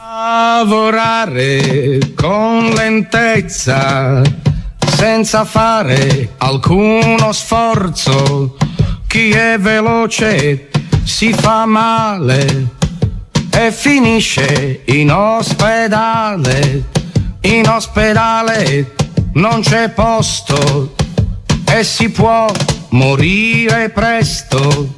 Lavorare con lentezza, senza fare alcuno sforzo. Chi è veloce si fa male e finisce in ospedale. In ospedale non c'è posto e si può morire presto.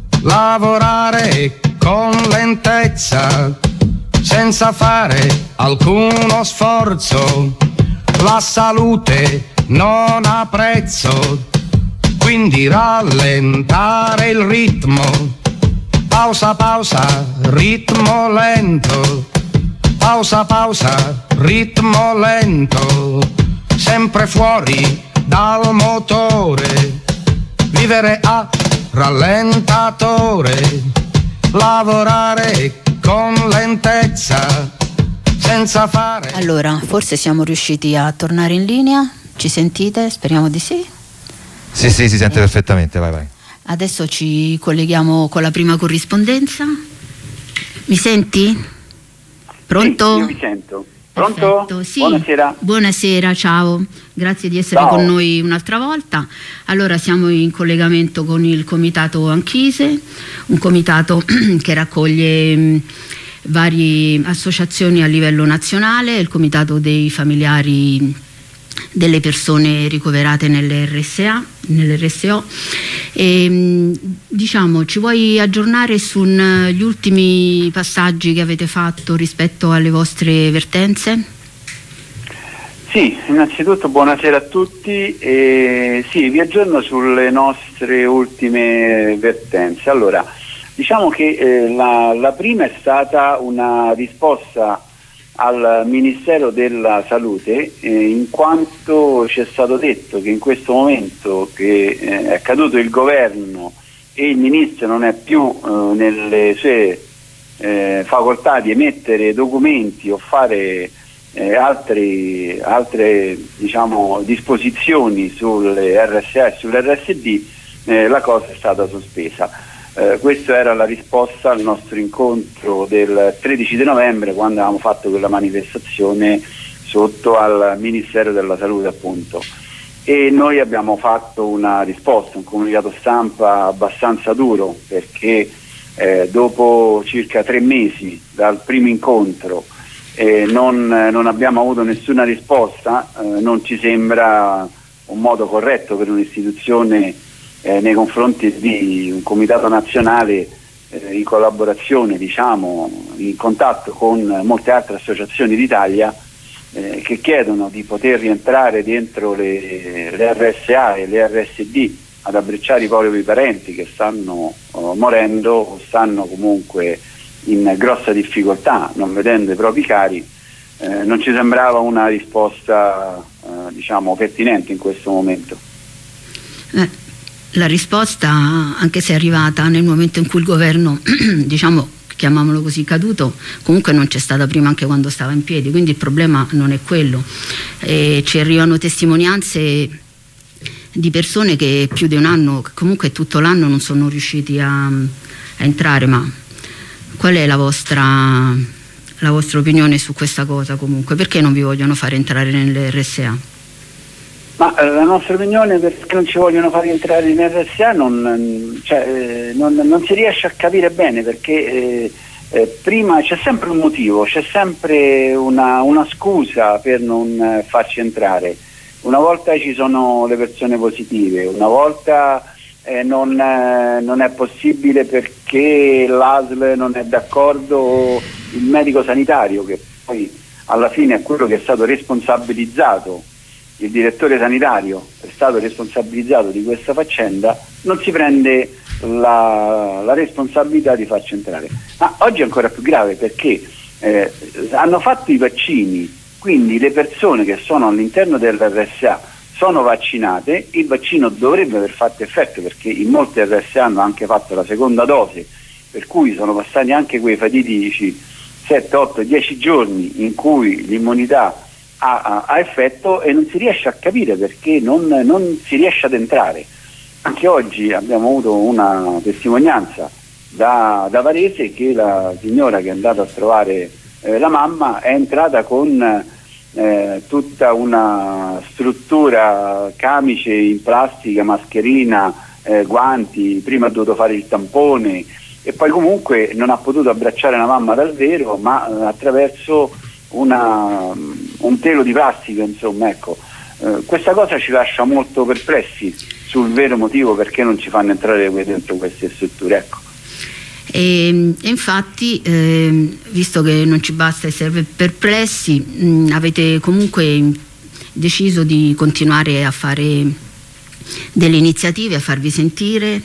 Lavorare con lentezza, senza fare alcuno sforzo. La salute non ha prezzo, quindi rallentare il ritmo. Pausa, pausa, ritmo lento. Pausa, pausa, ritmo lento. Sempre fuori dal motore. Vivere a rallentatore. Lavorare con lentezza, senza fare... Allora, forse siamo riusciti a tornare in linea. Ci sentite? Speriamo di sì. Sì, si sente perfettamente, vai. Adesso ci colleghiamo con la prima corrispondenza. Mi senti? Pronto? Sì, io vi sento. Pronto? Perfetto, sì. Buonasera, ciao. Grazie di essere con noi un'altra volta. Allora, siamo in collegamento con il Comitato Anchise, un comitato che raccoglie varie associazioni a livello nazionale, il Comitato dei familiari delle persone ricoverate nell'RSO. E, diciamo, ci vuoi aggiornare sugli ultimi passaggi che avete fatto rispetto alle vostre vertenze? Sì, innanzitutto buonasera a tutti. Sì, vi aggiorno sulle nostre ultime vertenze. Allora, diciamo che la prima è stata una risposta al Ministero della Salute, in quanto ci è stato detto che in questo momento che è caduto il governo e il Ministro non è più nelle sue facoltà di emettere documenti o fare altre diciamo, disposizioni sulle RSA e sull'RSD, la cosa è stata sospesa. Questa era la risposta al nostro incontro del 13 di novembre, quando avevamo fatto quella manifestazione sotto al Ministero della Salute, appunto. E noi abbiamo fatto una risposta, un comunicato stampa abbastanza duro, perché dopo circa 3 mesi dal primo incontro non abbiamo avuto nessuna risposta. Non ci sembra un modo corretto per un'istituzione nei confronti di un comitato nazionale in collaborazione, diciamo, in contatto con molte altre associazioni d'Italia che chiedono di poter rientrare dentro le RSA e le RSD ad abbracciare i propri parenti che stanno morendo o stanno comunque in grossa difficoltà, non vedendo i propri cari. Non ci sembrava una risposta diciamo pertinente in questo momento. La risposta, anche se è arrivata nel momento in cui il governo, diciamo, chiamiamolo così, caduto, comunque non c'è stata prima anche quando stava in piedi, quindi il problema non è quello. Ci arrivano testimonianze di persone che più di un anno, comunque tutto l'anno, non sono riusciti a entrare. Ma qual è la vostra opinione su questa cosa comunque? Perché non vi vogliono fare entrare nelle RSA? Ma la nostra opinione, perché non ci vogliono fare entrare in RSA, non si riesce a capire bene, perché prima c'è sempre un motivo, c'è sempre una scusa per non farci entrare. Una volta ci sono le persone positive, una volta non è possibile perché l'ASL non è d'accordo, o il medico sanitario, che poi alla fine è quello che è stato responsabilizzato, il direttore sanitario è stato responsabilizzato di questa faccenda, non si prende la responsabilità di farci entrare. Ma oggi è ancora più grave, perché hanno fatto i vaccini, quindi le persone che sono all'interno dell'RSA sono vaccinate, il vaccino dovrebbe aver fatto effetto, perché in molte RSA hanno anche fatto la seconda dose, per cui sono passati anche quei fatidici 7, 8, 10 giorni in cui l'immunità ha effetto, e non si riesce a capire perché non si riesce ad entrare. Anche oggi abbiamo avuto una testimonianza da Varese, che la signora che è andata a trovare la mamma è entrata con tutta una struttura, camice in plastica, mascherina, guanti, prima ha dovuto fare il tampone e poi comunque non ha potuto abbracciare la mamma dal vero, ma attraverso un telo di plastica, insomma, ecco. Questa cosa ci lascia molto perplessi sul vero motivo perché non ci fanno entrare dentro queste strutture, ecco. E infatti, visto che non ci basta essere perplessi, avete comunque deciso di continuare a fare delle iniziative, a farvi sentire,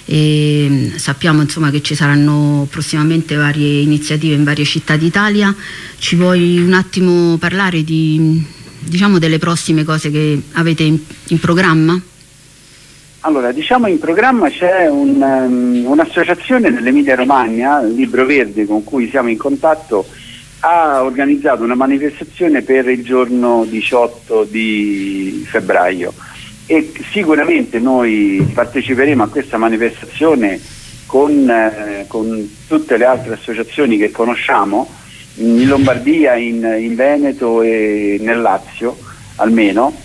e sappiamo insomma che ci saranno prossimamente varie iniziative in varie città d'Italia. Ci vuoi un attimo parlare diciamo delle prossime cose che avete in programma? Allora, diciamo in programma c'è un'associazione dell'Emilia Romagna, Libro Verde, con cui siamo in contatto, ha organizzato una manifestazione per il giorno 18 di febbraio e sicuramente noi parteciperemo a questa manifestazione con tutte le altre associazioni che conosciamo in Lombardia, in Veneto e nel Lazio almeno.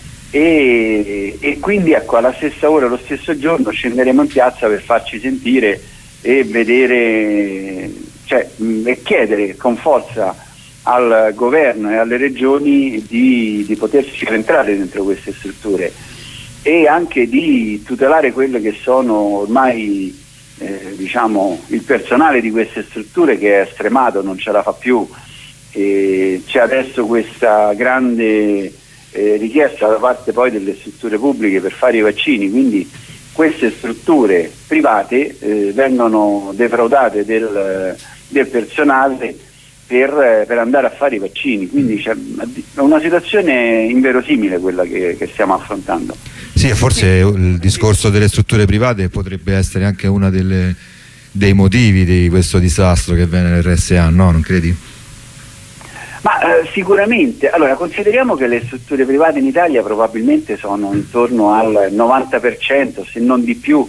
E quindi ecco, alla stessa ora, lo stesso giorno scenderemo in piazza per farci sentire e vedere, e chiedere con forza al governo e alle regioni di poterci entrare dentro queste strutture e anche di tutelare quello che sono ormai diciamo il personale di queste strutture che è stremato, non ce la fa più, e c'è adesso questa grande richiesta da parte poi delle strutture pubbliche per fare i vaccini, quindi queste strutture private vengono defraudate del personale per andare a fare i vaccini, quindi c'è una situazione inverosimile quella che stiamo affrontando. Sì, forse il discorso delle strutture private potrebbe essere anche uno dei motivi di questo disastro che viene nell'RSA, no? Non credi? Ma sicuramente, allora consideriamo che le strutture private in Italia probabilmente sono intorno al 90%, se non di più,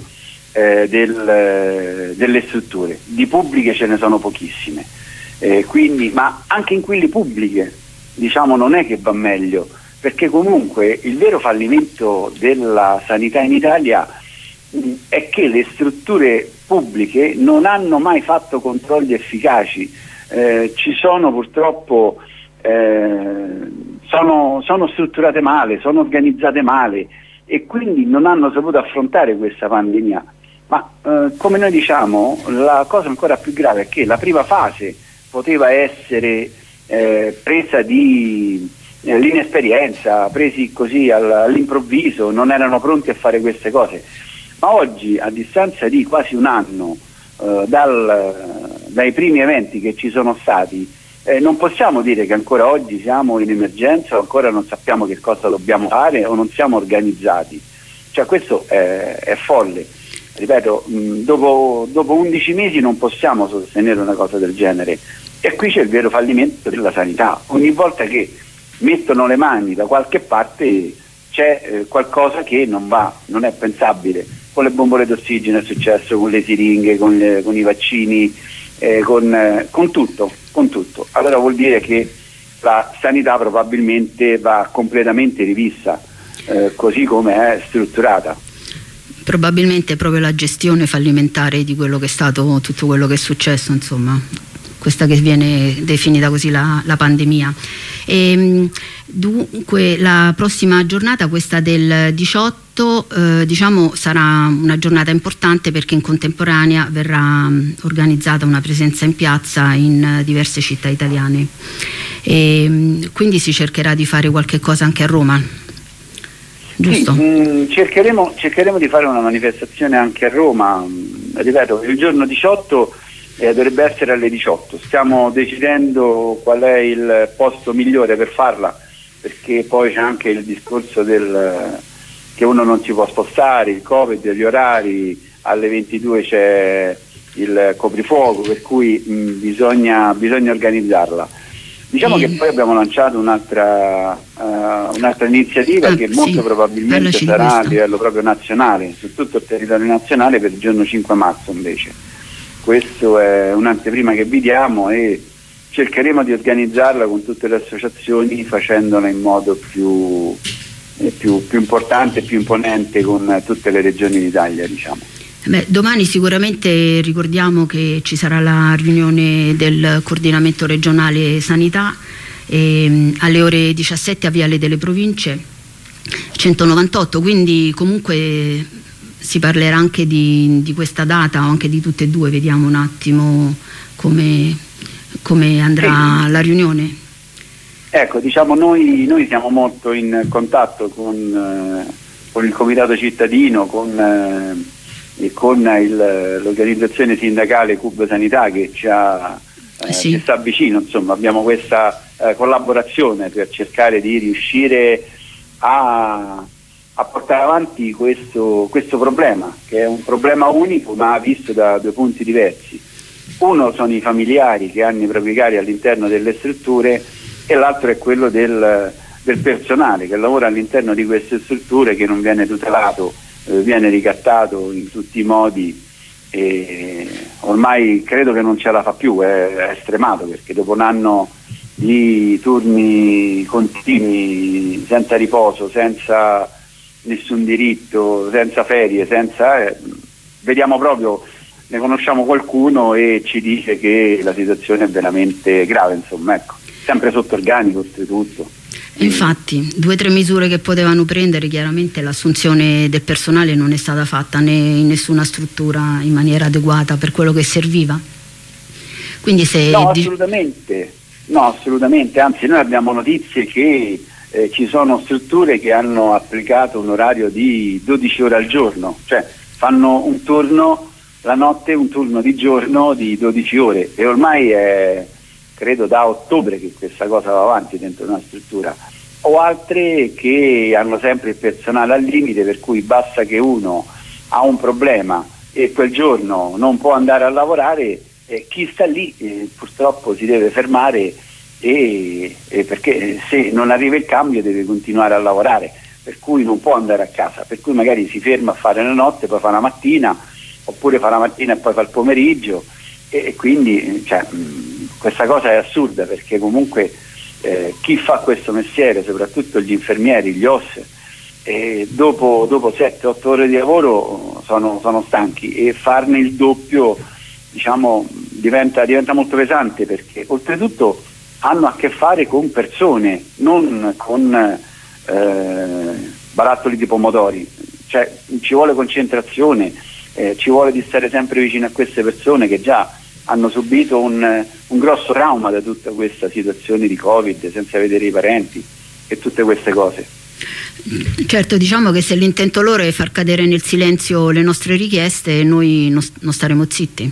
delle strutture. Di pubbliche ce ne sono pochissime, quindi, ma anche in quelle pubbliche diciamo non è che va meglio, perché comunque il vero fallimento della sanità in Italia è che le strutture pubbliche non hanno mai fatto controlli efficaci. Ci sono purtroppo sono strutturate male, sono organizzate male e quindi non hanno saputo affrontare questa pandemia. Ma come noi diciamo, la cosa ancora più grave è che la prima fase poteva essere presa l'inesperienza, presi così all'improvviso, non erano pronti a fare queste cose. Ma oggi, a distanza di quasi un anno dai primi eventi che ci sono stati, non possiamo dire che ancora oggi siamo in emergenza o ancora non sappiamo che cosa dobbiamo fare o non siamo organizzati. Cioè questo è folle. Ripeto, dopo 11 mesi non possiamo sostenere una cosa del genere e qui c'è il vero fallimento della sanità. Ogni volta che mettono le mani da qualche parte c'è qualcosa che non va, non è pensabile. Con le bombole d'ossigeno è successo, con le siringhe, con i vaccini, con tutto. Allora vuol dire che la sanità probabilmente va completamente rivista, così come è strutturata. Probabilmente proprio la gestione fallimentare di quello che è stato tutto quello che è successo, insomma, questa che viene definita così la pandemia. Dunque la prossima giornata, questa del 18, diciamo sarà una giornata importante perché in contemporanea verrà organizzata una presenza in piazza in diverse città italiane e quindi si cercherà di fare qualche cosa anche a Roma, giusto? Sì, cercheremo di fare una manifestazione anche a Roma, ripeto, il giorno 18 dovrebbe essere alle 18. Stiamo decidendo qual è il posto migliore per farla, perché poi c'è anche il discorso che uno non si può spostare, il Covid, gli orari, alle 22 c'è il coprifuoco, per cui bisogna organizzarla. Diciamo che poi abbiamo lanciato un'altra iniziativa che molto probabilmente sarà a livello proprio nazionale, su tutto il territorio nazionale, per il giorno 5 marzo invece. Questo è un'anteprima che vi diamo e cercheremo di organizzarla con tutte le associazioni, facendola in modo più importante e più imponente con tutte le regioni d'Italia, diciamo. Domani sicuramente ricordiamo che ci sarà la riunione del coordinamento regionale sanità alle ore 17 a Viale delle Province 198, quindi comunque si parlerà anche di questa data o anche di tutte e due, vediamo un attimo come andrà la riunione. Ecco, diciamo noi siamo molto in contatto con il Comitato Cittadino, con l'organizzazione sindacale Cub Sanità che ci sta vicino, insomma abbiamo questa collaborazione per cercare di riuscire a portare avanti questo problema, che è un problema unico ma visto da due punti diversi. Uno sono i familiari che hanno i propri cari all'interno delle strutture e l'altro è quello del personale che lavora all'interno di queste strutture, che non viene tutelato, viene ricattato in tutti i modi e ormai credo che non ce la fa più, è stremato, perché dopo un anno di turni continui, senza riposo, senza nessun diritto, senza ferie, vediamo proprio, ne conosciamo qualcuno e ci dice che la situazione è veramente grave, insomma, ecco, sempre sotto organico oltretutto. Infatti 2 o 3 misure che potevano prendere, chiaramente l'assunzione del personale non è stata fatta in nessuna struttura in maniera adeguata per quello che serviva. Quindi No, assolutamente, anzi noi abbiamo notizie che ci sono strutture che hanno applicato un orario di 12 ore al giorno, cioè fanno un turno la notte, un turno di giorno di 12 ore e ormai è credo da ottobre che questa cosa va avanti dentro una struttura, o altre che hanno sempre il personale al limite, per cui basta che uno ha un problema e quel giorno non può andare a lavorare, chi sta lì purtroppo si deve fermare perché se non arriva il cambio deve continuare a lavorare, per cui non può andare a casa, per cui magari si ferma a fare la notte, poi fa la mattina, oppure fa la mattina e poi fa il pomeriggio e quindi questa cosa è assurda, perché comunque chi fa questo mestiere, soprattutto gli infermieri, gli OS, dopo 7-8 ore di lavoro sono stanchi e farne il doppio, diciamo, diventa molto pesante, perché oltretutto hanno a che fare con persone, non con barattoli di pomodori, cioè ci vuole concentrazione, ci vuole di stare sempre vicino a queste persone che già hanno subito un grosso trauma da tutta questa situazione di Covid, senza vedere i parenti e tutte queste cose. Certo, diciamo che se l'intento loro è far cadere nel silenzio le nostre richieste, noi non staremo zitti.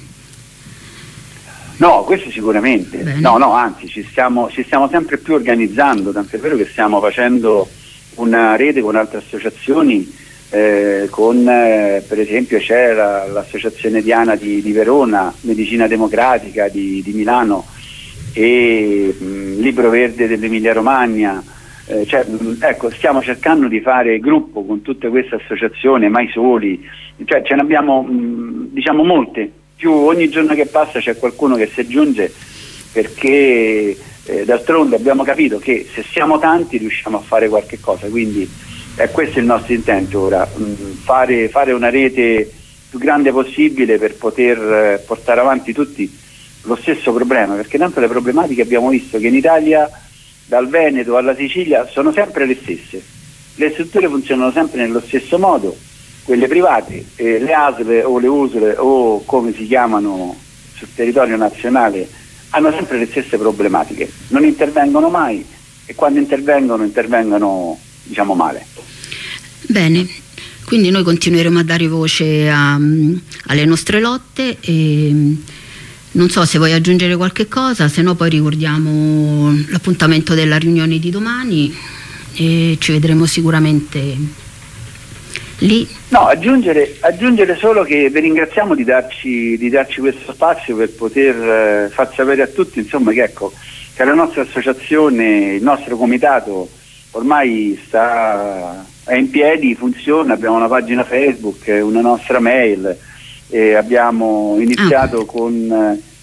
No, questo sicuramente. Bene. No, anzi ci stiamo sempre più organizzando, tant'è vero che stiamo facendo una rete con altre associazioni, per esempio c'è l'associazione Diana di Verona, Medicina Democratica di Milano e Libro Verde dell'Emilia Romagna, ecco, stiamo cercando di fare gruppo con tutte queste associazioni, mai soli, ce ne abbiamo diciamo molte, più ogni giorno che passa c'è qualcuno che si aggiunge, perché d'altronde abbiamo capito che se siamo tanti riusciamo a fare qualche cosa, quindi questo è il nostro intento ora, fare una rete più grande possibile per poter portare avanti tutti lo stesso problema, perché tanto le problematiche abbiamo visto che in Italia dal Veneto alla Sicilia sono sempre le stesse, le strutture funzionano sempre nello stesso modo, quelle private, le ASL o le USL o come si chiamano sul territorio nazionale hanno sempre le stesse problematiche, non intervengono mai e quando intervengono diciamo male. Bene, quindi noi continueremo a dare voce alle nostre lotte e non so se vuoi aggiungere qualche cosa, se no poi ricordiamo l'appuntamento della riunione di domani e ci vedremo sicuramente lì. No, aggiungere solo che vi ringraziamo di darci questo spazio per poter far sapere a tutti, insomma, che la nostra associazione, il nostro comitato ormai è in piedi, funziona, abbiamo una pagina Facebook, una nostra mail, abbiamo iniziato con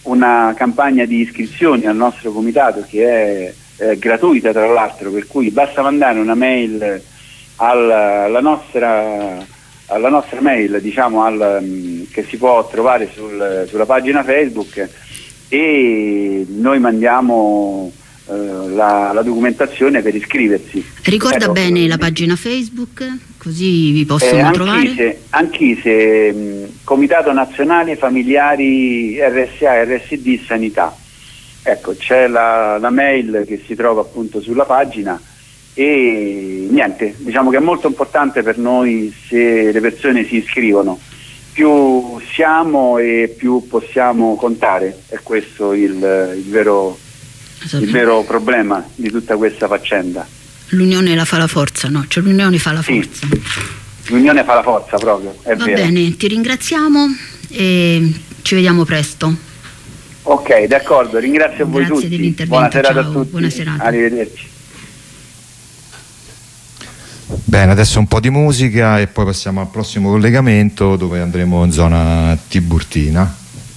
una campagna di iscrizioni al nostro comitato che è gratuita tra l'altro, per cui basta mandare una mail alla nostra mail, diciamo, che si può trovare sulla pagina Facebook, e noi mandiamo la documentazione per iscriversi. Ricorda bene la pagina Facebook, così vi possono trovare. Anchise, Comitato Nazionale Familiari RSA RSD Sanità. Ecco, c'è la mail che si trova appunto sulla pagina, e niente, diciamo che è molto importante per noi se le persone si iscrivono. Più siamo e più possiamo contare, è questo il vero problema di tutta questa faccenda. L'unione la fa la forza, no? Cioè l'unione fa la forza. L'unione fa la forza proprio, è Va vero. bene, ti ringraziamo e ci vediamo presto. Ok, d'accordo, ringrazio voi tutti. Dell'intervento. Buona serata Ciao, a tutti. buona serata. Arrivederci. Bene, adesso un po' di musica e poi passiamo al prossimo collegamento, dove andremo in zona Tiburtina.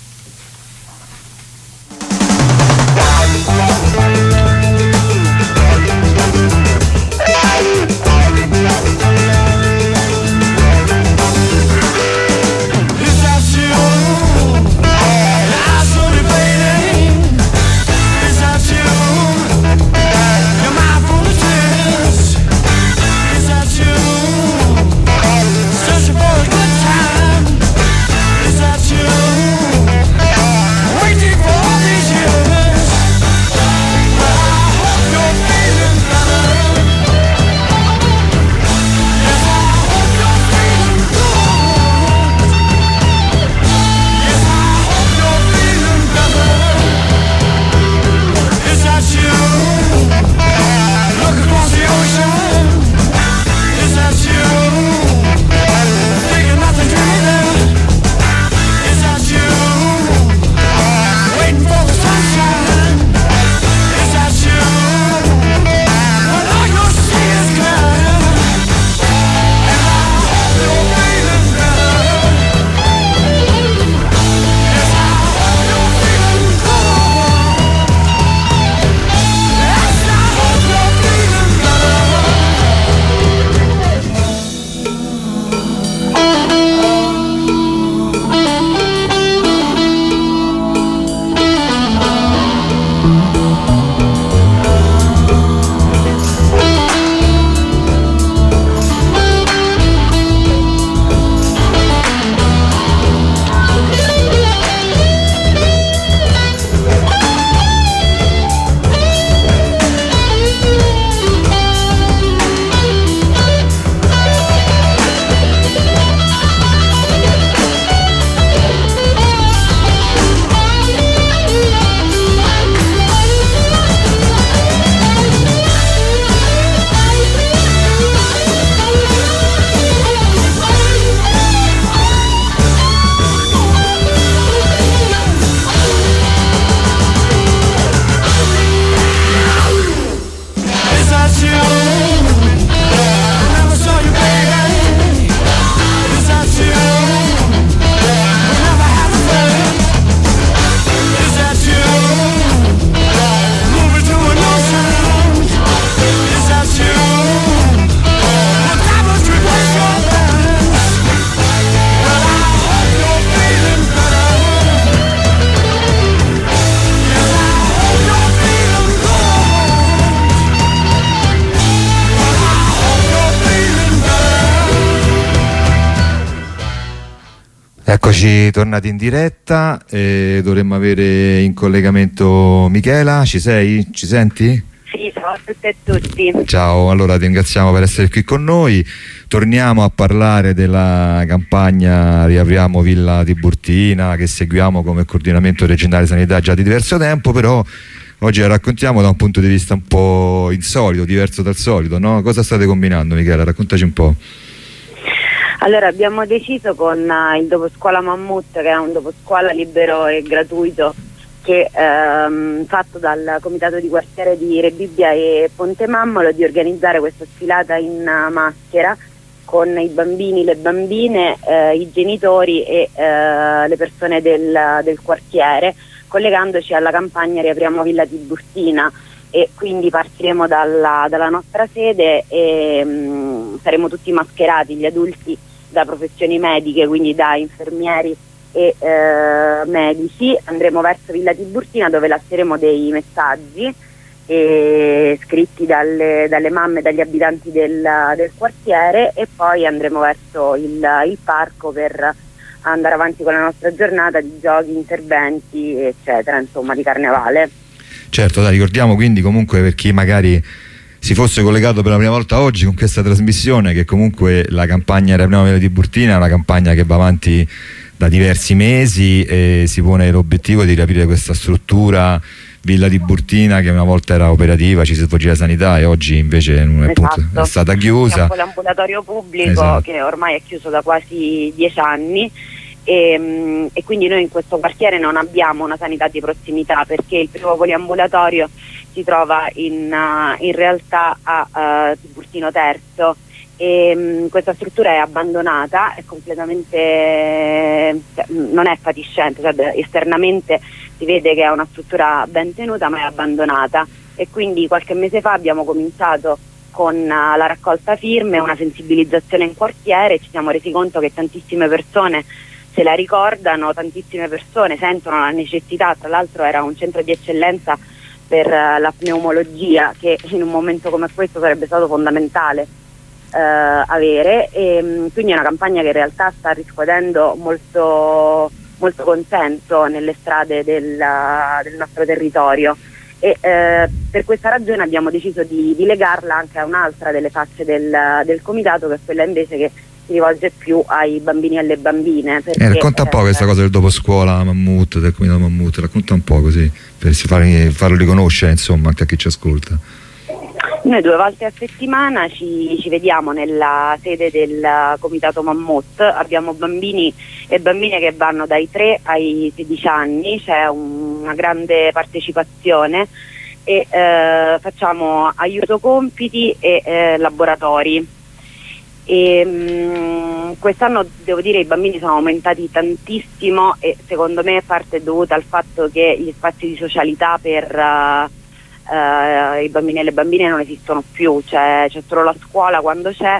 Eccoci tornati in diretta, dovremmo avere in collegamento Michela. Ci sei? Ci senti? Sì, ciao a tutte e tutti. Ciao, allora ti ringraziamo per essere qui con noi. Torniamo a parlare della campagna Riapriamo Villa Tiburtina, che seguiamo come coordinamento regionale sanità già di diverso tempo, però oggi la raccontiamo da un punto di vista un po' insolito, diverso dal solito, no? Cosa state combinando, Michela? Raccontaci un po'. Allora, abbiamo deciso con il Doposcuola Mammut, che è un doposcuola libero e gratuito che fatto dal comitato di quartiere di Rebibbia e Ponte Mammolo, di organizzare questa sfilata in maschera con i bambini, le bambine, i genitori e le persone del quartiere, collegandoci alla campagna Riapriamo Villa Tiburtina, e quindi partiremo dalla nostra sede e saremo tutti mascherati, gli adulti da professioni mediche, quindi da infermieri e medici. Andremo verso Villa Tiburtina, dove lasceremo dei messaggi scritti dalle mamme e dagli abitanti del quartiere, e poi andremo verso il parco per andare avanti con la nostra giornata di giochi, interventi eccetera, insomma, di carnevale. Certo, dai, ricordiamo quindi comunque, per chi magari si fosse collegato per la prima volta oggi con questa trasmissione, che comunque la campagna Riapriamo Villa Tiburtina è una campagna che va avanti da diversi mesi e si pone l'obiettivo di riaprire questa struttura Villa Tiburtina, che una volta era operativa, ci si svolgeva sanità, e oggi invece appunto, è stata chiusa. È un ambulatorio pubblico, esatto, che ormai è chiuso da quasi 10 anni. E quindi noi in questo quartiere non abbiamo una sanità di prossimità, perché il primo poliambulatorio si trova in realtà a Tiburtino Terzo, e questa struttura è abbandonata, è completamente, non è fatiscente, cioè esternamente si vede che è una struttura ben tenuta, ma è abbandonata, e quindi qualche mese fa abbiamo cominciato con la raccolta firme, una sensibilizzazione in quartiere. Ci siamo resi conto che tantissime persone se la ricordano, tantissime persone sentono la necessità. Tra l'altro era un centro di eccellenza per la pneumologia, che in un momento come questo sarebbe stato fondamentale avere, e quindi è una campagna che in realtà sta riscuotendo molto consenso nelle strade del nostro territorio, e per questa ragione abbiamo deciso di legarla anche a un'altra delle facce del comitato, che è quella invece che si rivolge più ai bambini e alle bambine. Perché, racconta un po' questa cosa del dopo scuola Mammut, del comitato Mammut, racconta un po' così, per farlo riconoscere, insomma, anche a chi ci ascolta. Noi 2 volte a settimana ci vediamo nella sede del comitato Mammut. Abbiamo bambini e bambine che vanno dai 3 ai 16 anni, c'è una grande partecipazione, e facciamo aiuto compiti e laboratori. Quest'anno devo dire i bambini sono aumentati tantissimo, e secondo me parte dovuta al fatto che gli spazi di socialità per i bambini e le bambine non esistono più, c'è solo la scuola quando c'è,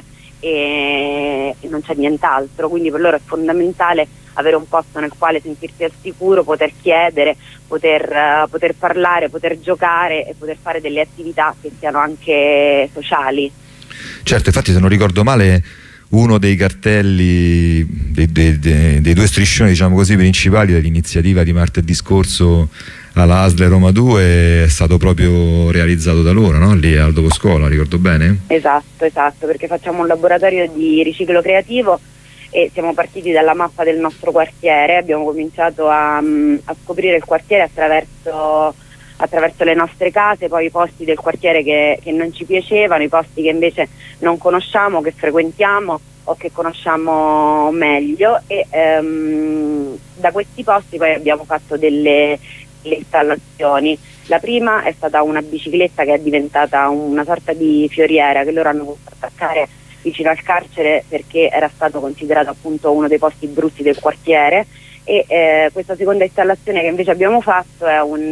e non c'è nient'altro, quindi per loro è fondamentale avere un posto nel quale sentirsi al sicuro, poter chiedere, poter parlare, poter giocare e poter fare delle attività che siano anche sociali. Certo, infatti se non ricordo male uno dei cartelli, dei 2 striscioni, diciamo così, principali dell'iniziativa di martedì scorso alla ASL Roma 2 è stato proprio realizzato da loro, no? Lì al dopo scuola, ricordo bene? Esatto, perché facciamo un laboratorio di riciclo creativo, e siamo partiti dalla mappa del nostro quartiere. Abbiamo cominciato a scoprire il quartiere attraverso le nostre case, poi i posti del quartiere che non ci piacevano, i posti che invece non conosciamo, che frequentiamo o che conosciamo meglio, e da questi posti poi abbiamo fatto delle installazioni. La prima è stata una bicicletta che è diventata una sorta di fioriera che loro hanno voluto attaccare vicino al carcere, perché era stato considerato appunto uno dei posti brutti del quartiere, e questa seconda installazione che invece abbiamo fatto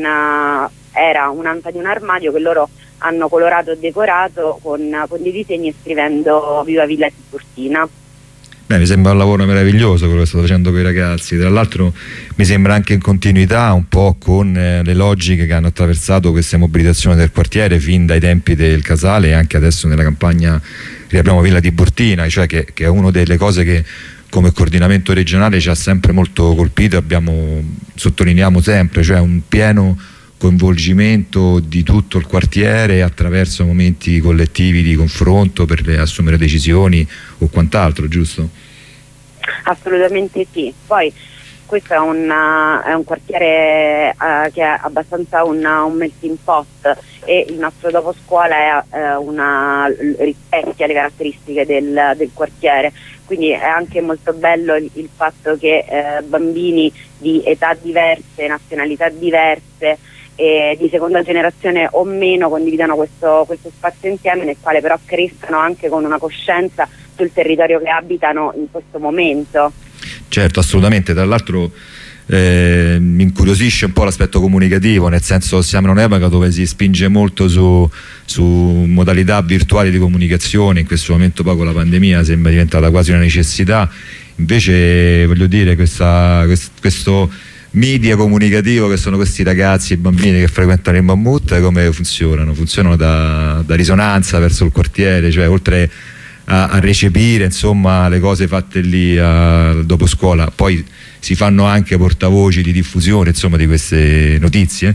era un'anta di un armadio che loro hanno colorato e decorato con dei disegni, scrivendo Viva Villa Tiburtina. Beh, mi sembra un lavoro meraviglioso quello che state facendo con i ragazzi. Tra l'altro mi sembra anche in continuità un po' con le logiche che hanno attraversato queste mobilitazioni del quartiere fin dai tempi del Casale, e anche adesso nella campagna Riapriamo Villa Tiburtina, cioè che è una delle cose che come coordinamento regionale ci ha sempre molto colpito, sottolineiamo sempre, cioè un pieno coinvolgimento di tutto il quartiere attraverso momenti collettivi di confronto per assumere decisioni o quant'altro, giusto? Assolutamente sì. Poi questo è un quartiere che è abbastanza un melting pot, e il nostro dopo scuola rispecchia le caratteristiche del quartiere, quindi è anche molto bello il fatto che bambini di età diverse, nazionalità diverse, di seconda generazione o meno condividano questo spazio insieme, nel quale però crescano anche con una coscienza sul territorio che abitano in questo momento. Certo, assolutamente. Tra l'altro mi incuriosisce un po' l'aspetto comunicativo, nel senso siamo in un'epoca dove si spinge molto su modalità virtuali di comunicazione. In questo momento poi con la pandemia sembra diventata quasi una necessità, invece voglio dire questo media comunicativo che sono questi ragazzi e bambini che frequentano il Mammut, come funzionano? Funzionano da risonanza verso il quartiere, cioè oltre a recepire insomma le cose fatte lì dopo scuola, poi si fanno anche portavoci di diffusione insomma di queste notizie.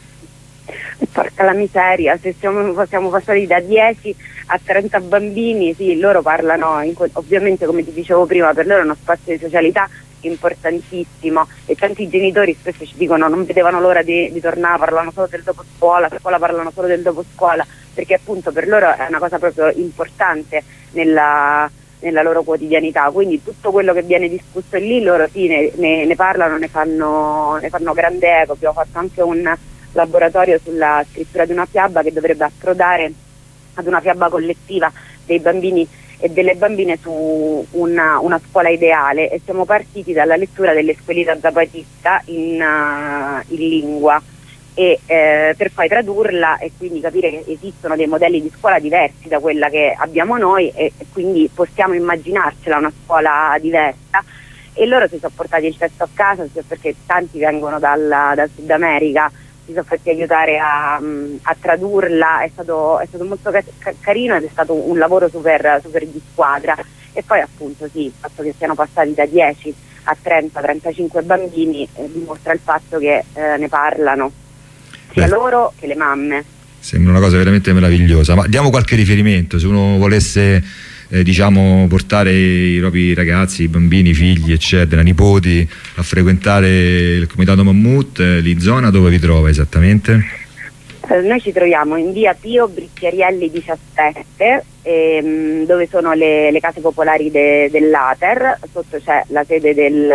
Porca la miseria, se siamo passati da 10 a 30 bambini, sì, loro parlano, ovviamente come ti dicevo prima, per loro è uno spazio di socialità importantissimo, e tanti genitori spesso ci dicono non vedevano l'ora di tornare, parlano solo del dopo scuola, a scuola parlano solo del dopo scuola, perché appunto per loro è una cosa proprio importante nella loro quotidianità, quindi tutto quello che viene discusso lì loro sì, ne parlano, ne fanno grande eco. Abbiamo fatto anche un laboratorio sulla scrittura di una fiaba che dovrebbe approdare ad una fiaba collettiva dei bambini e delle bambine su una scuola ideale, e siamo partiti dalla lettura dell'Escuelita Zapatista in lingua, e per poi tradurla e quindi capire che esistono dei modelli di scuola diversi da quella che abbiamo noi, e quindi possiamo immaginarcela una scuola diversa. E loro si sono portati il testo a casa, perché tanti vengono dal Sud America, si sono fatti aiutare a tradurla, è stato molto carino, ed è stato un lavoro super di squadra. E poi appunto sì, il fatto che siano passati da 10 a 30-35 bambini dimostra il fatto che ne parlano sia loro che le mamme. Sembra una cosa veramente meravigliosa, ma diamo qualche riferimento, se uno volesse diciamo portare i propri ragazzi, i bambini, i figli eccetera, nipoti a frequentare il Comitato Mammut, in zona dove vi trova esattamente? Noi ci troviamo in via Pio Bricchiarielli 17, dove sono le case popolari dell'Ater, sotto c'è la sede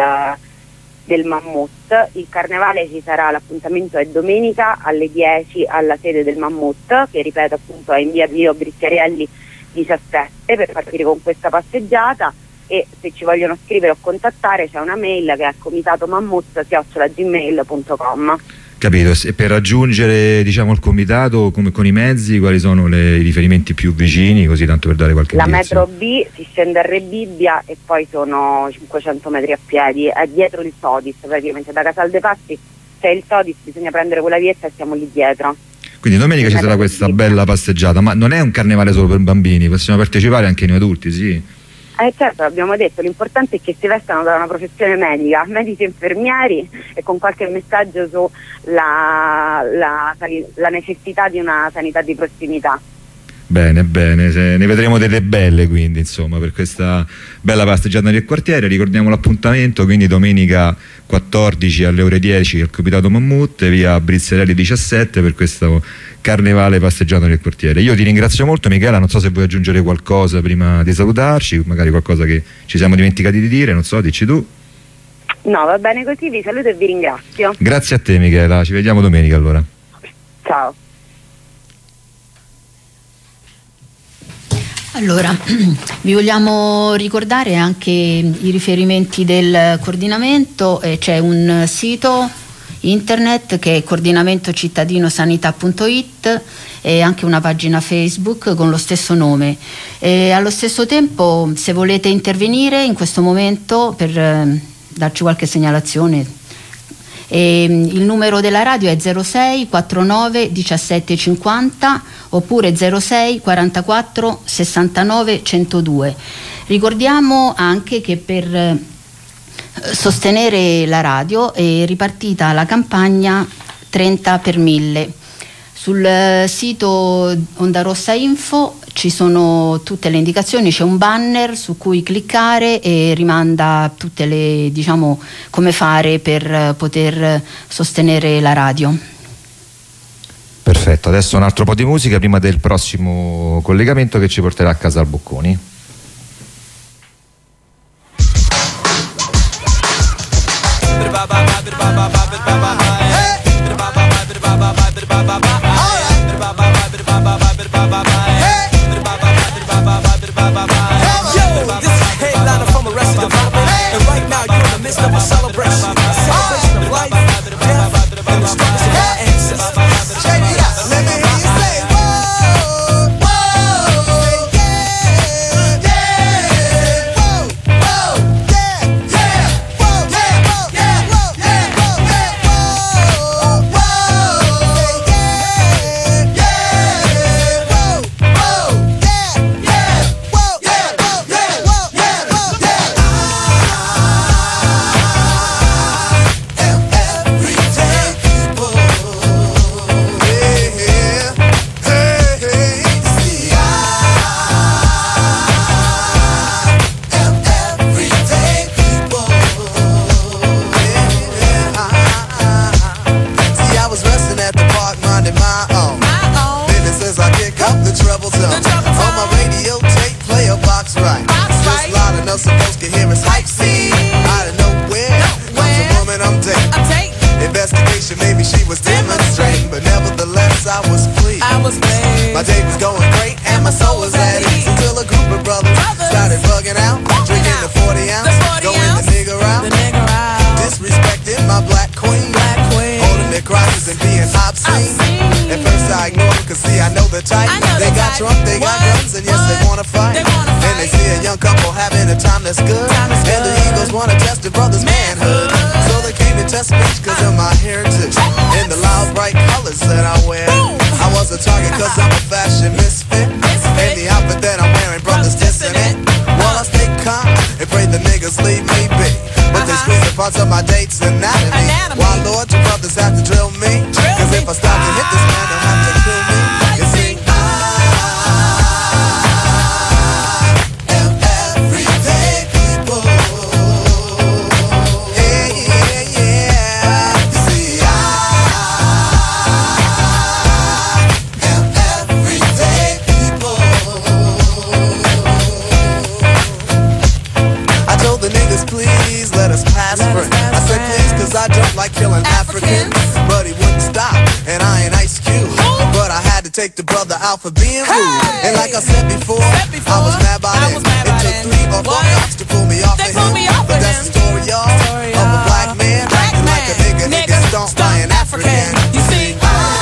del Mammut. Il carnevale ci sarà, l'appuntamento è domenica alle 10 alla sede del Mammut, che ripeto appunto è in via Pio Bricchiarielli 17, per partire con questa passeggiata. E se ci vogliono scrivere o contattare c'è una mail che è comitatomammut@gmail.com. Capito, e per raggiungere diciamo il comitato con i mezzi quali sono i riferimenti più vicini, così tanto per dare qualche indizio? La metro B si scende a Rebibbia e poi sono 500 metri a piedi, è dietro il Todis, praticamente da Casal dei Passi c'è il Todis, bisogna prendere quella vietta e siamo lì dietro. Quindi domenica ci sarà questa bella passeggiata, ma non è un carnevale solo per bambini, possiamo partecipare anche noi adulti, sì? Certo, l'abbiamo detto, l'importante è che si vestano da una professione medica, medici e infermieri, e con qualche messaggio sulla necessità di una sanità di prossimità. Bene, ne vedremo delle belle quindi insomma per questa bella passeggiata nel quartiere. Ricordiamo l'appuntamento, quindi domenica 14 alle ore 10 al Comitato Mammut, via Brizzerelli 17, per questo carnevale passeggiato nel quartiere. Io ti ringrazio molto Michela, non so se vuoi aggiungere qualcosa prima di salutarci, magari qualcosa che ci siamo dimenticati di dire, non so, dici tu. No, va bene così, vi saluto e vi ringrazio. Grazie a te Michela, ci vediamo domenica allora. Ciao. Allora, vi vogliamo ricordare anche i riferimenti del coordinamento, c'è un sito internet che è coordinamentocittadinosanità.it e anche una pagina Facebook con lo stesso nome. Allo stesso tempo, se volete intervenire in questo momento per darci qualche segnalazione, il numero della radio è 06 49 17 50 oppure 06 44 69 102. Ricordiamo anche che per sostenere la radio è ripartita la campagna 30 per 1000. Sul sito Onda Rossa Info ci sono tutte le indicazioni, c'è un banner su cui cliccare e rimanda tutte le, diciamo, come fare per poter sostenere la radio. Perfetto, adesso un altro po' di musica prima del prossimo collegamento che ci porterà a Casal Bocconi. Yo, this is a headliner from Arrested Development, and right now you're in the midst of a celebration My day was going great and my soul was at ease until a group of brothers started bugging out, drinking the 40 ounce, going the nigga out, disrespecting my black queen, holding their crosses and being obscene. At first I ignored them, cause see I know the type. They got drunk, they got guns, and yes they wanna fight. And they see a young couple having a time that's good, and the egos wanna test the brother's manhood. So they came to test me cause of my heritage and the loud bright colors that I wear. I was a target cause I'm a fashion misfit, and the outfit that I'm wearing, brothers dissing it. While I stay calm and pray the niggas leave me be, but they squeeze the parts of my date's anatomy. Why Lord, you brothers have to drill me? Cause if I stop to hit this man, they'll have to kill me. You see, I am everyday people. Yeah, yeah, yeah. You see, I am everyday people. I told the niggas, please let us pass first. I said please cause I don't like killing Africans. But he wouldn't stop, and I ain't Ice Cube. But I had to take the brother out for being rude. And like I said before, I was mad about him. It took 3 or 4 cops to pull me off of him. But that's the story, y'all, of a black man acting like a nigga. Niggas don't buy an African. You see,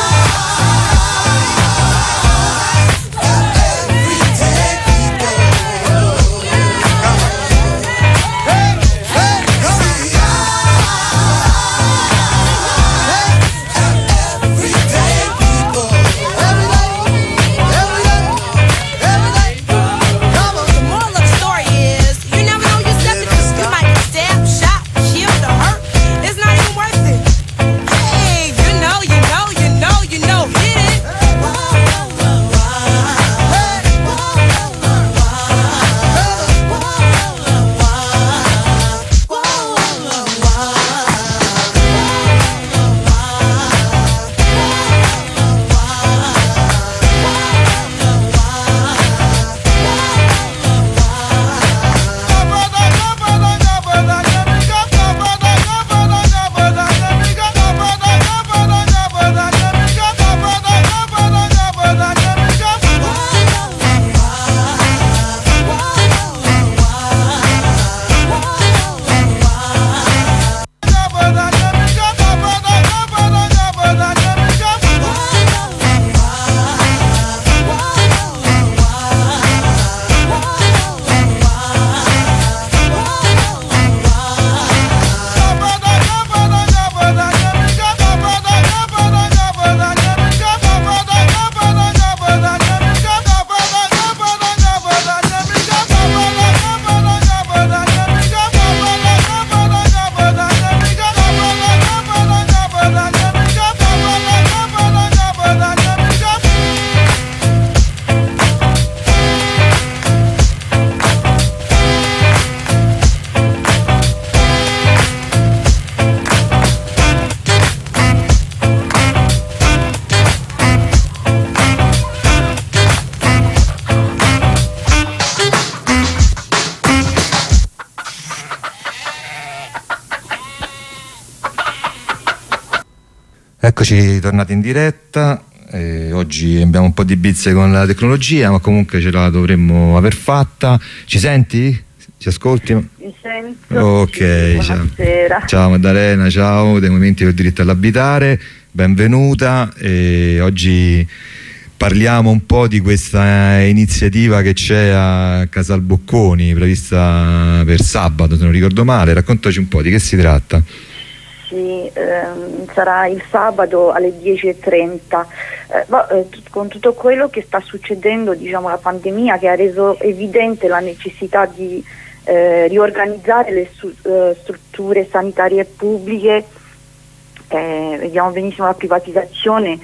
Eccoci tornati in diretta. Oggi abbiamo un po' di bizze con la tecnologia, ma comunque ce la dovremmo aver fatta. Ci senti? Ci ascolti? Mi sento. Ok, ciao. Ciao Maddalena, ciao dei Movimenti per il Diritto all'Abitare, benvenuta. Oggi parliamo un po' di questa iniziativa che c'è a Casal Bocconi, prevista per sabato se non ricordo male. Raccontaci un po' di che si tratta. Sì, sarà il sabato alle 10:30. Con tutto quello che sta succedendo, diciamo la pandemia che ha reso evidente la necessità di riorganizzare le strutture sanitarie pubbliche, vediamo benissimo la privatizzazione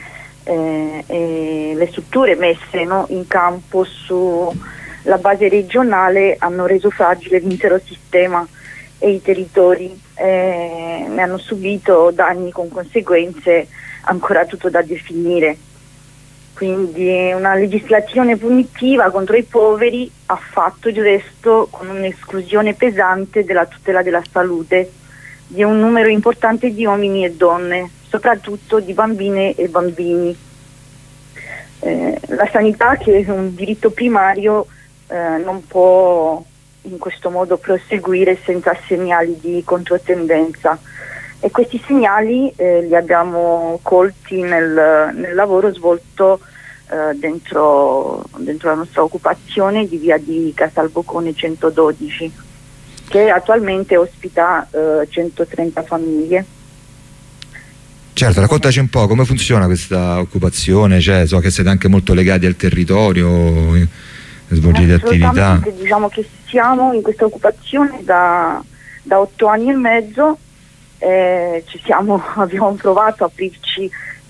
e le strutture messe in campo sulla base regionale hanno reso fragile l'intero sistema e i territori ne hanno subito danni con conseguenze ancora tutto da definire. Quindi una legislazione punitiva contro i poveri ha fatto il resto con un'esclusione pesante della tutela della salute di un numero importante di uomini e donne, soprattutto di bambine e bambini. la sanità, che è un diritto primario, non può in questo modo proseguire senza segnali di controtendenza, e questi segnali li abbiamo colti nel lavoro svolto dentro la nostra occupazione di via di Casalbocone 112, che attualmente ospita 130 famiglie. Certo, raccontaci un po' come funziona questa occupazione, cioè, so che siete anche molto legati al territorio, svolgete attività. Diciamo che siamo in questa occupazione da 8 anni e mezzo, abbiamo provato a aprirci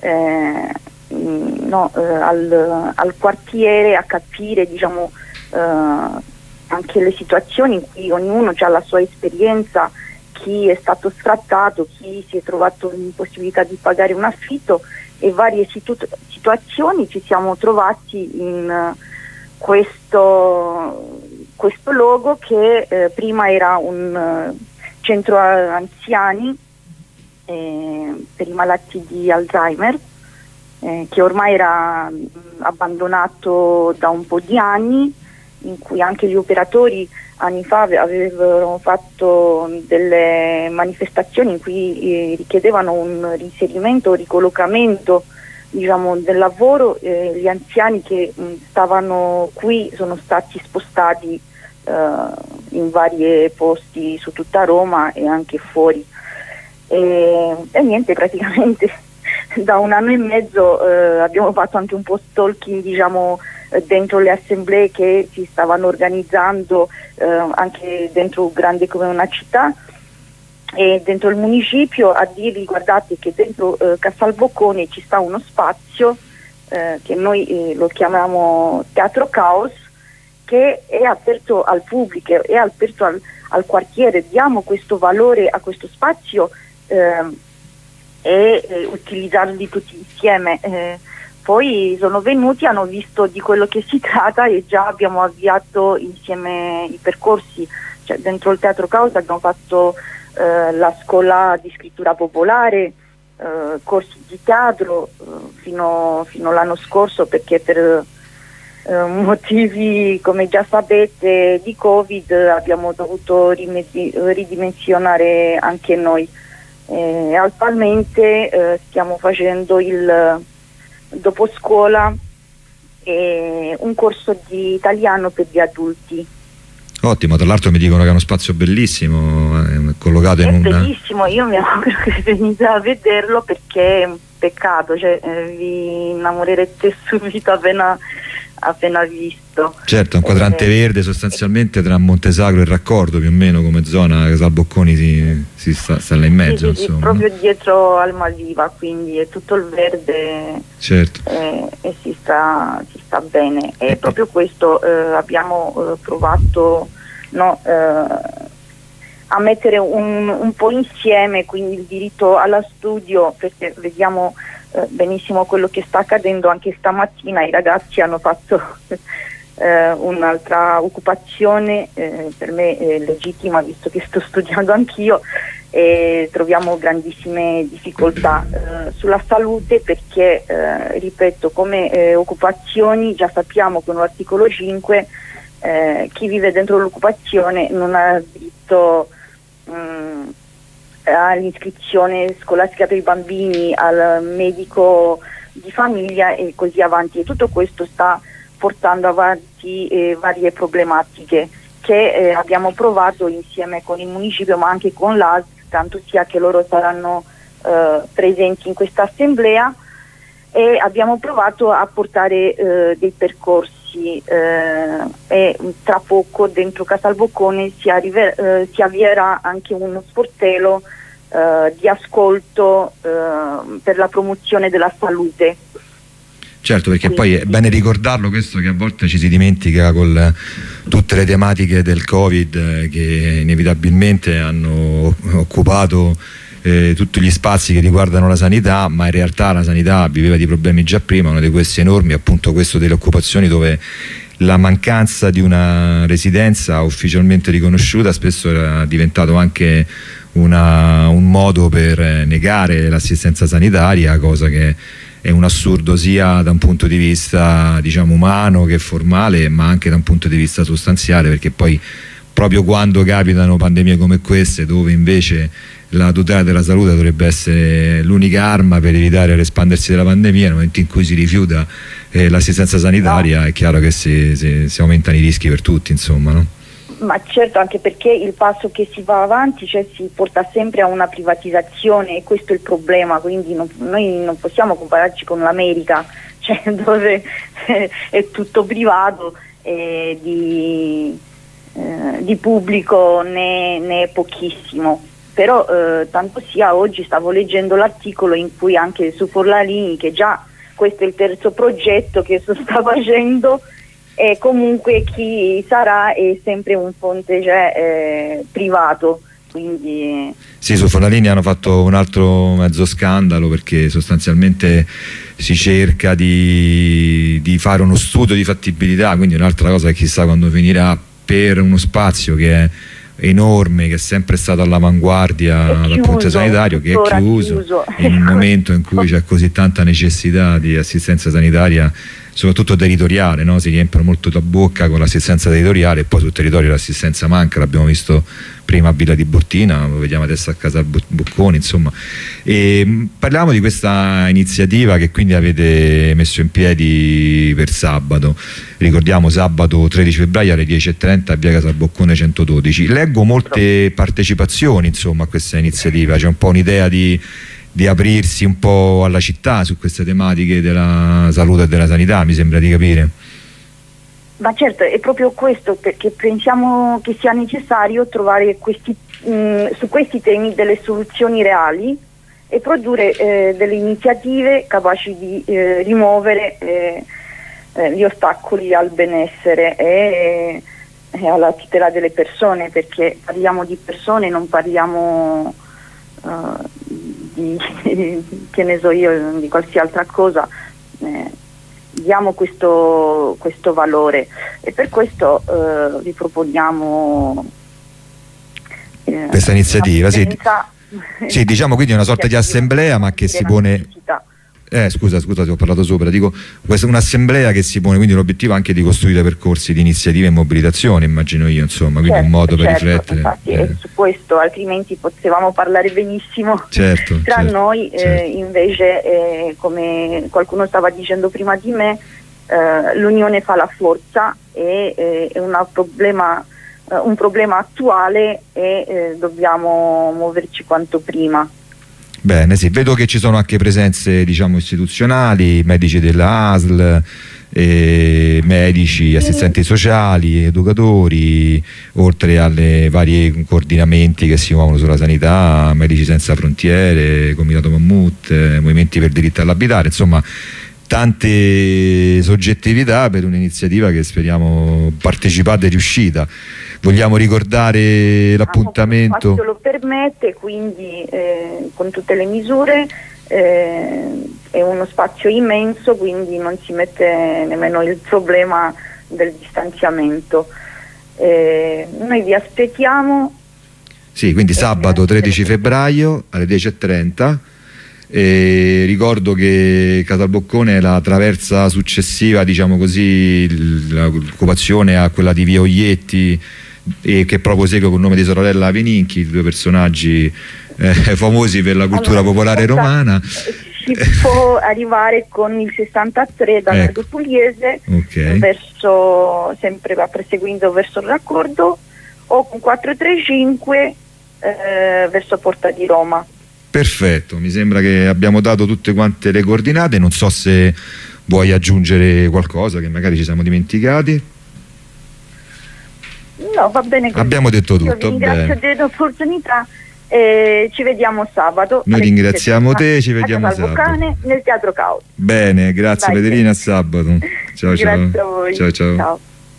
al quartiere, a capire, diciamo, anche le situazioni in cui ognuno ha la sua esperienza, chi è stato sfrattato, chi si è trovato in possibilità di pagare un affitto, e varie situazioni. Ci siamo trovati in questo luogo che prima era un centro anziani per i malati di Alzheimer, che ormai era abbandonato da un po' di anni, in cui anche gli operatori anni fa avevano fatto delle manifestazioni in cui richiedevano un reinserimento o ricollocamento, diciamo, del lavoro. Gli anziani che stavano qui sono stati spostati in vari posti su tutta Roma e anche fuori, e niente, praticamente da 1 anno e mezzo abbiamo fatto anche un po' stalking, diciamo, dentro le assemblee che si stavano organizzando anche dentro grande come una città e dentro il municipio, a dirvi: guardate che dentro Casalbocone ci sta uno spazio che noi lo chiamiamo Teatro Caos, che è aperto al pubblico, è aperto al quartiere. Diamo questo valore a questo spazio e utilizzarli tutti insieme. Poi sono venuti, hanno visto di quello che si tratta e già abbiamo avviato insieme i percorsi. Cioè, dentro il Teatro Caos abbiamo fatto la scuola di scrittura popolare, corsi di teatro fino l'anno scorso, perché per motivi, come già sapete, di Covid abbiamo dovuto ridimensionare anche noi. Attualmente stiamo facendo il dopo scuola un corso di italiano per gli adulti. Ottimo, tra l'altro mi dicono che è uno spazio bellissimo, collocato in bellissimo, io mi auguro che venite a vederlo, perché è un peccato, cioè, vi innamorerete subito appena visto. Certo, un quadrante verde sostanzialmente tra Montesagro e Raccordo, più o meno, come zona. Casalbocconi si sta là in mezzo, sì, proprio dietro al Maldiva, quindi è tutto il verde. Certo. E si sta bene, e proprio questo abbiamo provato a mettere un po' insieme, quindi il diritto allo studio, perché vediamo benissimo quello che sta accadendo. Anche stamattina i ragazzi hanno fatto un'altra occupazione, per me legittima, visto che sto studiando anch'io, e troviamo grandissime difficoltà sulla salute, perché ripeto, come occupazioni già sappiamo con l'articolo 5 chi vive dentro l'occupazione non ha diritto all'iscrizione scolastica per i bambini, al medico di famiglia e così avanti, e tutto questo sta portando avanti varie problematiche che abbiamo provato insieme con il municipio, ma anche con l'ASL, tanto sia che loro saranno presenti in questa assemblea, e abbiamo provato a portare dei percorsi, e tra poco dentro Casalboccone si avvierà anche uno sportello di ascolto per la promozione della salute. Certo, perché poi è bene ricordarlo questo, che a volte ci si dimentica con tutte le tematiche del Covid che inevitabilmente hanno occupato tutti gli spazi che riguardano la sanità, ma in realtà la sanità viveva di problemi già prima. Uno di questi enormi, appunto, questo delle occupazioni, dove la mancanza di una residenza ufficialmente riconosciuta spesso era diventato anche un modo per negare l'assistenza sanitaria, cosa che è un assurdo sia da un punto di vista, diciamo, umano che formale, ma anche da un punto di vista sostanziale, perché poi proprio quando capitano pandemie come queste, dove invece la tutela della salute dovrebbe essere l'unica arma per evitare l'espandersi della pandemia, nel momento in cui si rifiuta l'assistenza sanitaria, è chiaro che si aumentano i rischi per tutti, insomma, no? Ma certo, anche perché il passo che si va avanti, cioè, si porta sempre a una privatizzazione, e questo è il problema. Quindi noi non possiamo compararci con l'America, cioè, dove è tutto privato e di pubblico ne è pochissimo. Però tanto sia, oggi stavo leggendo l'articolo in cui anche su Forlanini, che già questo è il terzo progetto che sta facendo, e comunque chi sarà è sempre un fonte privato, quindi sì, su Forlanini hanno fatto un altro mezzo scandalo, perché sostanzialmente si cerca di fare uno studio di fattibilità, quindi un'altra cosa che chissà quando finirà, per uno spazio che è enorme, che è sempre stato all'avanguardia dal punto di vista sanitario, che è chiuso in un momento in cui c'è così tanta necessità di assistenza sanitaria, soprattutto territoriale, no? Si riempiono molto la bocca con l'assistenza territoriale, e poi sul territorio l'assistenza manca, l'abbiamo visto prima a Villa Tiburtina, lo vediamo adesso a Casal Boccone, insomma. E parliamo di questa iniziativa che quindi avete messo in piedi per sabato. Ricordiamo, sabato 13 febbraio alle 10:30 a via Casal Boccone 112. Leggo molte partecipazioni, insomma, a questa iniziativa. C'è un po' un'idea di aprirsi un po' alla città su queste tematiche della salute e della sanità, mi sembra di capire. Ma certo, è proprio questo, perché pensiamo che sia necessario trovare su questi temi delle soluzioni reali e produrre delle iniziative capaci di rimuovere gli ostacoli al benessere e alla tutela delle persone, perché parliamo di persone, non parliamo che ne so io, di qualsiasi altra cosa. Diamo questo valore, e per questo vi proponiamo questa iniziativa. Sì, diciamo quindi una sorta di assemblea, ma che si pone... Scusa, ti ho parlato sopra. Dico, questa è un'assemblea che si pone quindi l'obiettivo anche di costruire percorsi di iniziative e mobilitazione, immagino io, insomma, quindi un modo per riflettere. Infatti, su questo, altrimenti potevamo parlare benissimo tra noi, invece, come qualcuno stava dicendo prima di me, l'unione fa la forza, e è un problema attuale, e dobbiamo muoverci quanto prima. Bene, sì, vedo che ci sono anche presenze, diciamo, istituzionali, medici della ASL, medici, assistenti sociali, educatori, oltre alle vari coordinamenti che si muovono sulla sanità, Medici Senza Frontiere, Comitato Mammut, Movimenti per il Diritto all'Abitare, insomma tante soggettività per un'iniziativa che speriamo partecipata e riuscita. Vogliamo ricordare l'appuntamento? Lo spazio lo permette, quindi con tutte le misure, è uno spazio immenso, quindi non si mette nemmeno il problema del distanziamento. Noi vi aspettiamo. Sì, quindi sabato 13 febbraio alle 10:30. Ricordo che Casal Boccone è la traversa successiva, diciamo così, l'occupazione a quella di Via Oglietti, e che proprio segue col nome di Sorella Peninchi, due personaggi famosi per la cultura popolare romana. Si può arrivare con il 63 da Largo Pugliese, sempre perseguendo verso il raccordo, o con 435 verso Porta di Roma. Perfetto, mi sembra che abbiamo dato tutte quante le coordinate. Non so se vuoi aggiungere qualcosa che magari ci siamo dimenticati. No, va bene così. Abbiamo detto tutto. Io vi ringrazio dell'opportunità, e ci vediamo sabato. Noi ringraziamo te, ci vediamo sabato nel Teatro Caos. Bene, grazie Federina, a sabato. Ciao. Grazie a voi. Ciao.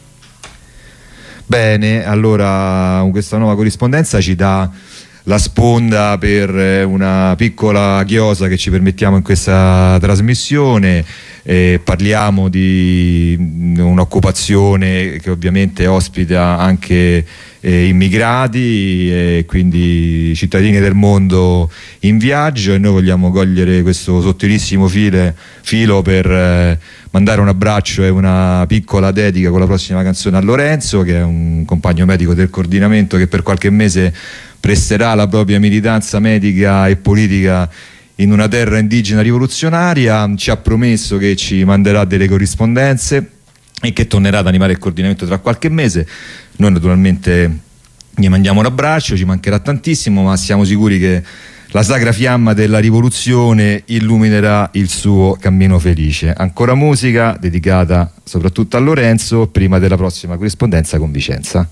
Bene, allora questa nuova corrispondenza ci dà la sponda per una piccola chiosa che ci permettiamo in questa trasmissione. Parliamo di un'occupazione che ovviamente ospita anche immigrati e quindi cittadini del mondo in viaggio, e noi vogliamo cogliere questo sottilissimo filo per mandare un abbraccio e una piccola dedica con la prossima canzone a Lorenzo, che è un compagno medico del coordinamento che per qualche mese presterà la propria militanza medica e politica in una terra indigena rivoluzionaria. Ci ha promesso che ci manderà delle corrispondenze e che tornerà ad animare il coordinamento tra qualche mese. Noi naturalmente gli mandiamo un abbraccio, ci mancherà tantissimo, ma siamo sicuri che la sacra fiamma della rivoluzione illuminerà il suo cammino felice. Ancora musica dedicata soprattutto a Lorenzo prima della prossima corrispondenza con Vicenza.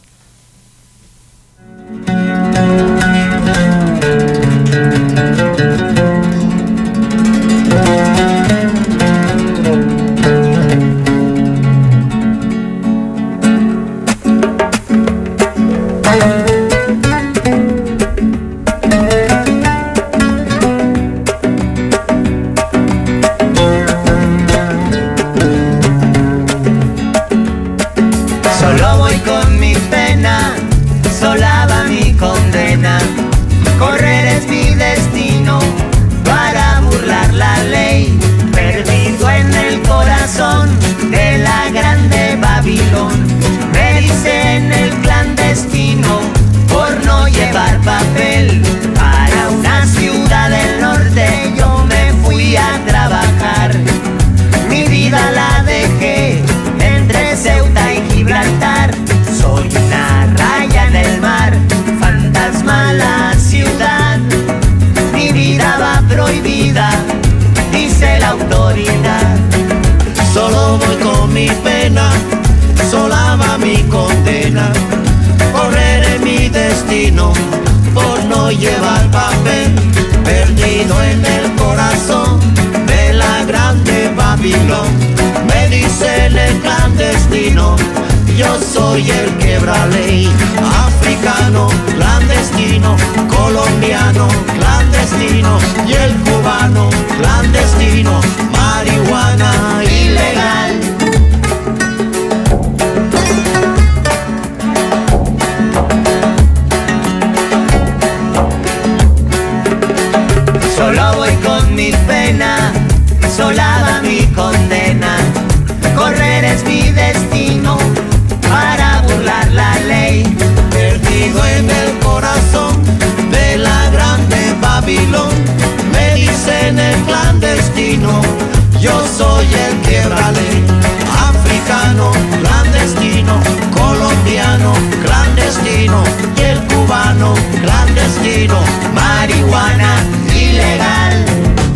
Solo voy con mi pena, solaba mi condena, correr en mi destino por no llevar papel, perdido en el corazón de la grande Babilón. Me dicen el clandestino, yo soy el quebraley, africano, clandestino, colombiano, clandestino, y el cubano, clandestino, marihuana ilegal. Solo voy con mi pena, solada mi condena, correr es mi destino para burlar la ley, perdido en el corazón de la grande Babilón. Me dicen el clandestino, yo soy el quebraley, africano, clandestino, colombiano, clandestino, y el cubano, clandestino, marihuana ilegal.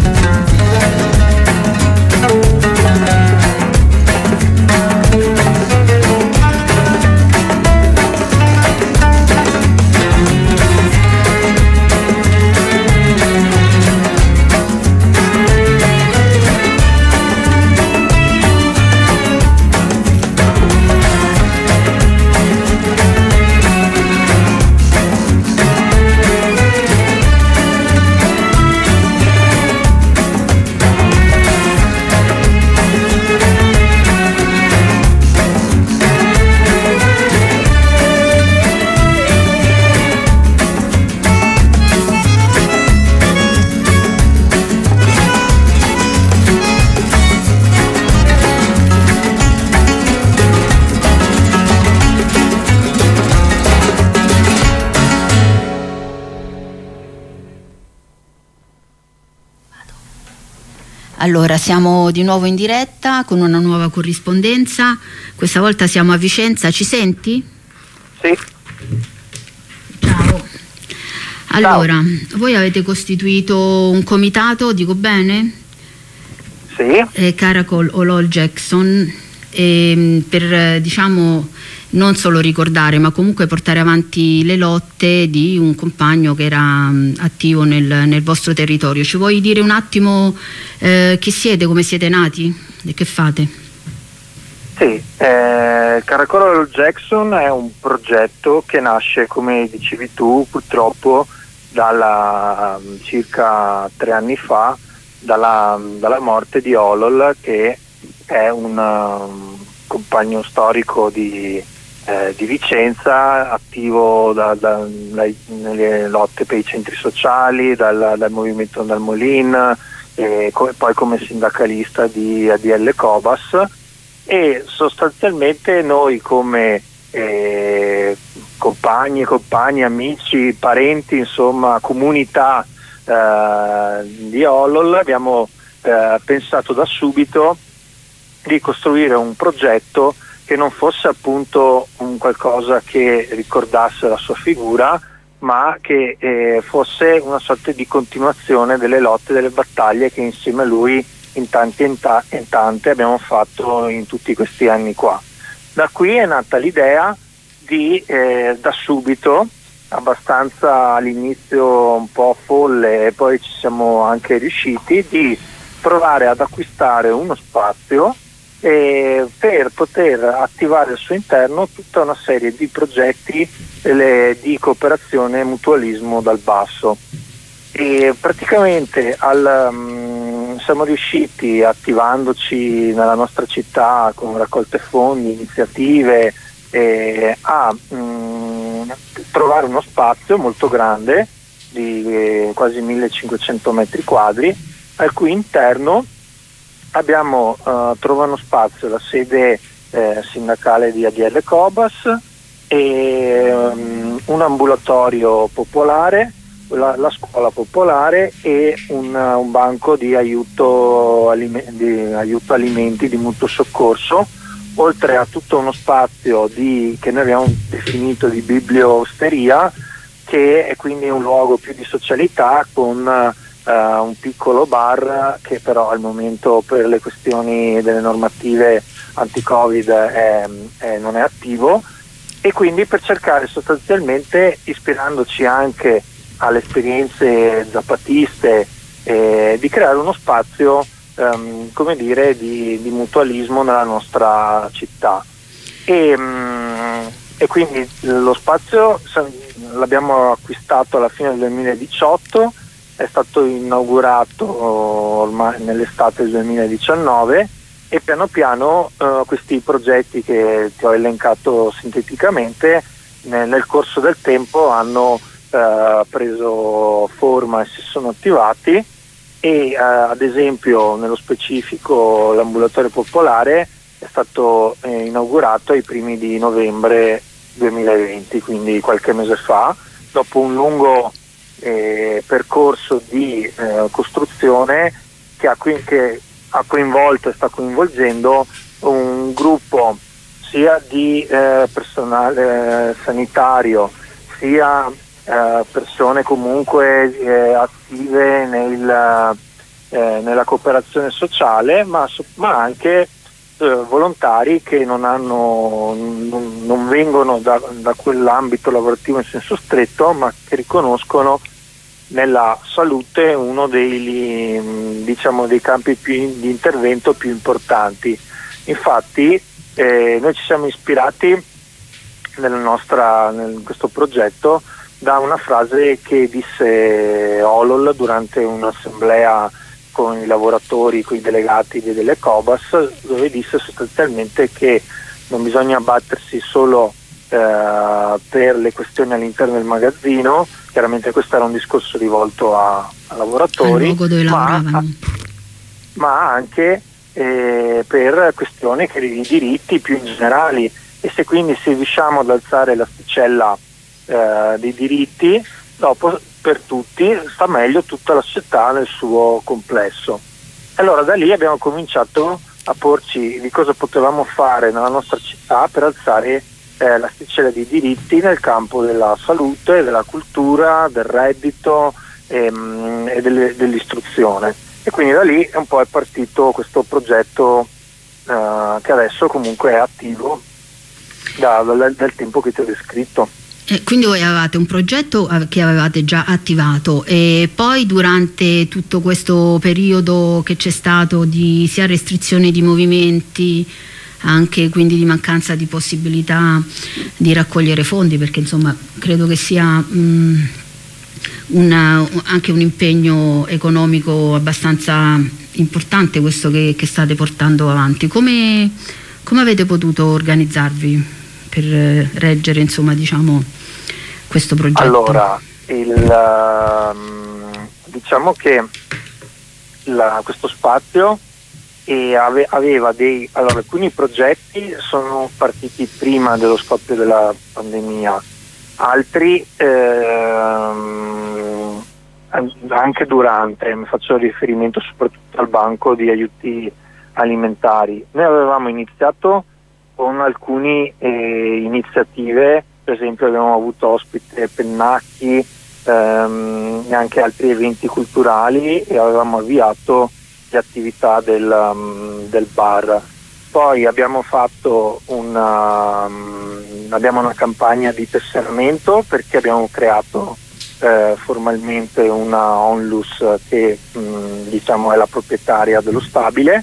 Allora, siamo di nuovo in diretta con una nuova corrispondenza. Questa volta siamo a Vicenza. Ci senti? Sì. Ciao. Allora, voi avete costituito un comitato, dico bene? Sì. Caracol Olol Jackson, per diciamo non solo ricordare ma comunque portare avanti le lotte di un compagno che era attivo nel vostro territorio. Ci vuoi dire un attimo chi siete, come siete nati e che fate? Sì, Caracol Olol Jackson è un progetto che nasce, come dicevi tu, purtroppo dalla circa 3 anni fa, dalla morte di Olol, che è un compagno storico di Vicenza, attivo nelle lotte per i centri sociali, dal movimento Dal Molin, poi come sindacalista di ADL Cobas, e sostanzialmente noi come compagni, amici, parenti, insomma comunità di Olol abbiamo pensato da subito di costruire un progetto che non fosse appunto un qualcosa che ricordasse la sua figura, ma che fosse una sorta di continuazione delle lotte, delle battaglie che insieme a lui in tanti e tante abbiamo fatto in tutti questi anni qua. Da qui è nata l'idea di da subito, abbastanza all'inizio un po' folle, e poi ci siamo anche riusciti, di provare ad acquistare uno spazio per poter attivare al suo interno tutta una serie di progetti di cooperazione e mutualismo dal basso. E praticamente siamo riusciti, attivandoci nella nostra città con raccolte fondi, iniziative, a trovare uno spazio molto grande di quasi 1500 metri quadri, al cui interno abbiamo trovato spazio la sede sindacale di ADL Cobas e un ambulatorio popolare, la scuola popolare e un banco di aiuto alimenti, di mutuo soccorso, oltre a tutto uno spazio che noi abbiamo definito di bibliosteria, che è quindi un luogo più di socialità, con un piccolo bar che però al momento per le questioni delle normative anti-Covid non è attivo, e quindi per cercare sostanzialmente, ispirandoci anche alle esperienze zapatiste, di creare uno spazio come dire di mutualismo nella nostra città. E quindi lo spazio l'abbiamo acquistato alla fine del 2018, è stato inaugurato ormai nell'estate del 2019, e piano piano questi progetti che ti ho elencato sinteticamente nel corso del tempo hanno preso forma e si sono attivati, e ad esempio nello specifico l'ambulatorio popolare è stato inaugurato ai primi di novembre 2020, quindi qualche mese fa, dopo un lungo percorso di costruzione che ha coinvolto e sta coinvolgendo un gruppo sia di personale sanitario, sia persone comunque attive nella cooperazione sociale, ma anche volontari che non vengono da quell'ambito lavorativo in senso stretto, ma che riconoscono nella salute uno dei campi di intervento più importanti. Infatti noi ci siamo ispirati in questo progetto da una frase che disse Olol durante un'assemblea con i lavoratori, con i delegati delle Cobas, dove disse sostanzialmente che non bisogna battersi solo per le questioni all'interno del magazzino. Chiaramente questo era un discorso rivolto a lavoratori, ma anche per questioni di diritti più in generali, e se quindi se riusciamo ad alzare l'asticella dei diritti, dopo per tutti sta meglio tutta la società nel suo complesso. Allora da lì abbiamo cominciato a porci di cosa potevamo fare nella nostra città per alzare l'asticella dei diritti nel campo della salute, della cultura, del reddito e dell'istruzione. E quindi da lì un po' è partito questo progetto che adesso comunque è attivo dal tempo che ti ho descritto. Quindi voi avevate un progetto che avevate già attivato, e poi durante tutto questo periodo che c'è stato di sia restrizione di movimenti, anche quindi di mancanza di possibilità di raccogliere fondi, perché insomma credo che sia anche un impegno economico abbastanza importante questo che state portando avanti. Come Come avete potuto organizzarvi per reggere, insomma, diciamo, questo progetto? Allora, diciamo che questo spazio aveva alcuni progetti sono partiti prima dello scoppio della pandemia, altri anche durante. Mi faccio riferimento soprattutto al banco di aiuti alimentari. Noi avevamo iniziato con alcune iniziative, per esempio abbiamo avuto ospite Pennacchi e anche altri eventi culturali, e avevamo avviato le attività del bar. Poi abbiamo fatto abbiamo una campagna di tesseramento, perché abbiamo creato formalmente una onlus che diciamo è la proprietaria dello stabile,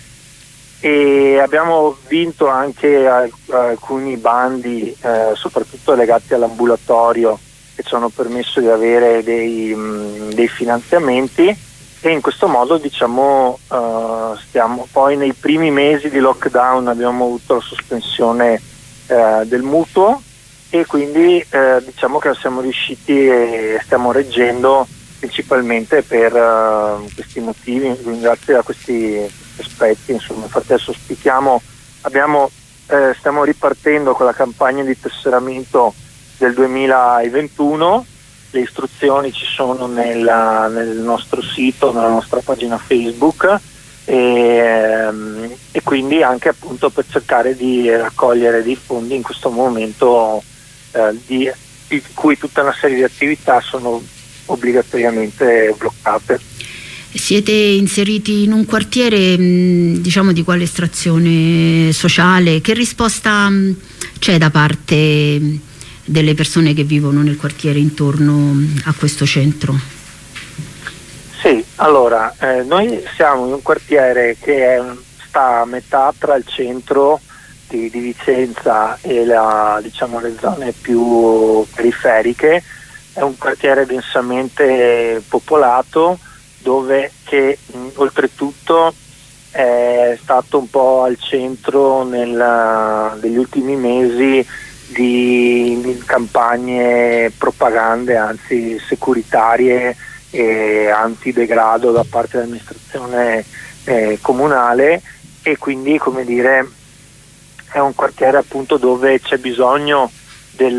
e abbiamo vinto anche alcuni bandi soprattutto legati all'ambulatorio, che ci hanno permesso di avere dei finanziamenti, e in questo modo diciamo stiamo. Poi nei primi mesi di lockdown abbiamo avuto la sospensione del mutuo, e quindi diciamo che siamo riusciti e stiamo reggendo principalmente per questi motivi, grazie a questi aspetti. Insomma, infatti adesso stiamo ripartendo con la campagna di tesseramento del 2021. Le istruzioni ci sono nel nostro sito, nella nostra pagina Facebook, e quindi anche appunto per cercare di raccogliere dei fondi in questo momento di cui tutta una serie di attività sono obbligatoriamente bloccate. Siete inseriti in un quartiere diciamo di quale estrazione sociale? Che risposta c'è da parte delle persone che vivono nel quartiere intorno a questo centro? Sì, allora noi siamo in un quartiere che sta a metà tra il centro di Vicenza e le zone più periferiche. È un quartiere densamente popolato, dove che oltretutto è stato un po' al centro degli ultimi mesi di campagne propagande, anzi securitarie e antidegrado da parte dell'amministrazione comunale, e quindi, come dire, è un quartiere appunto dove c'è bisogno del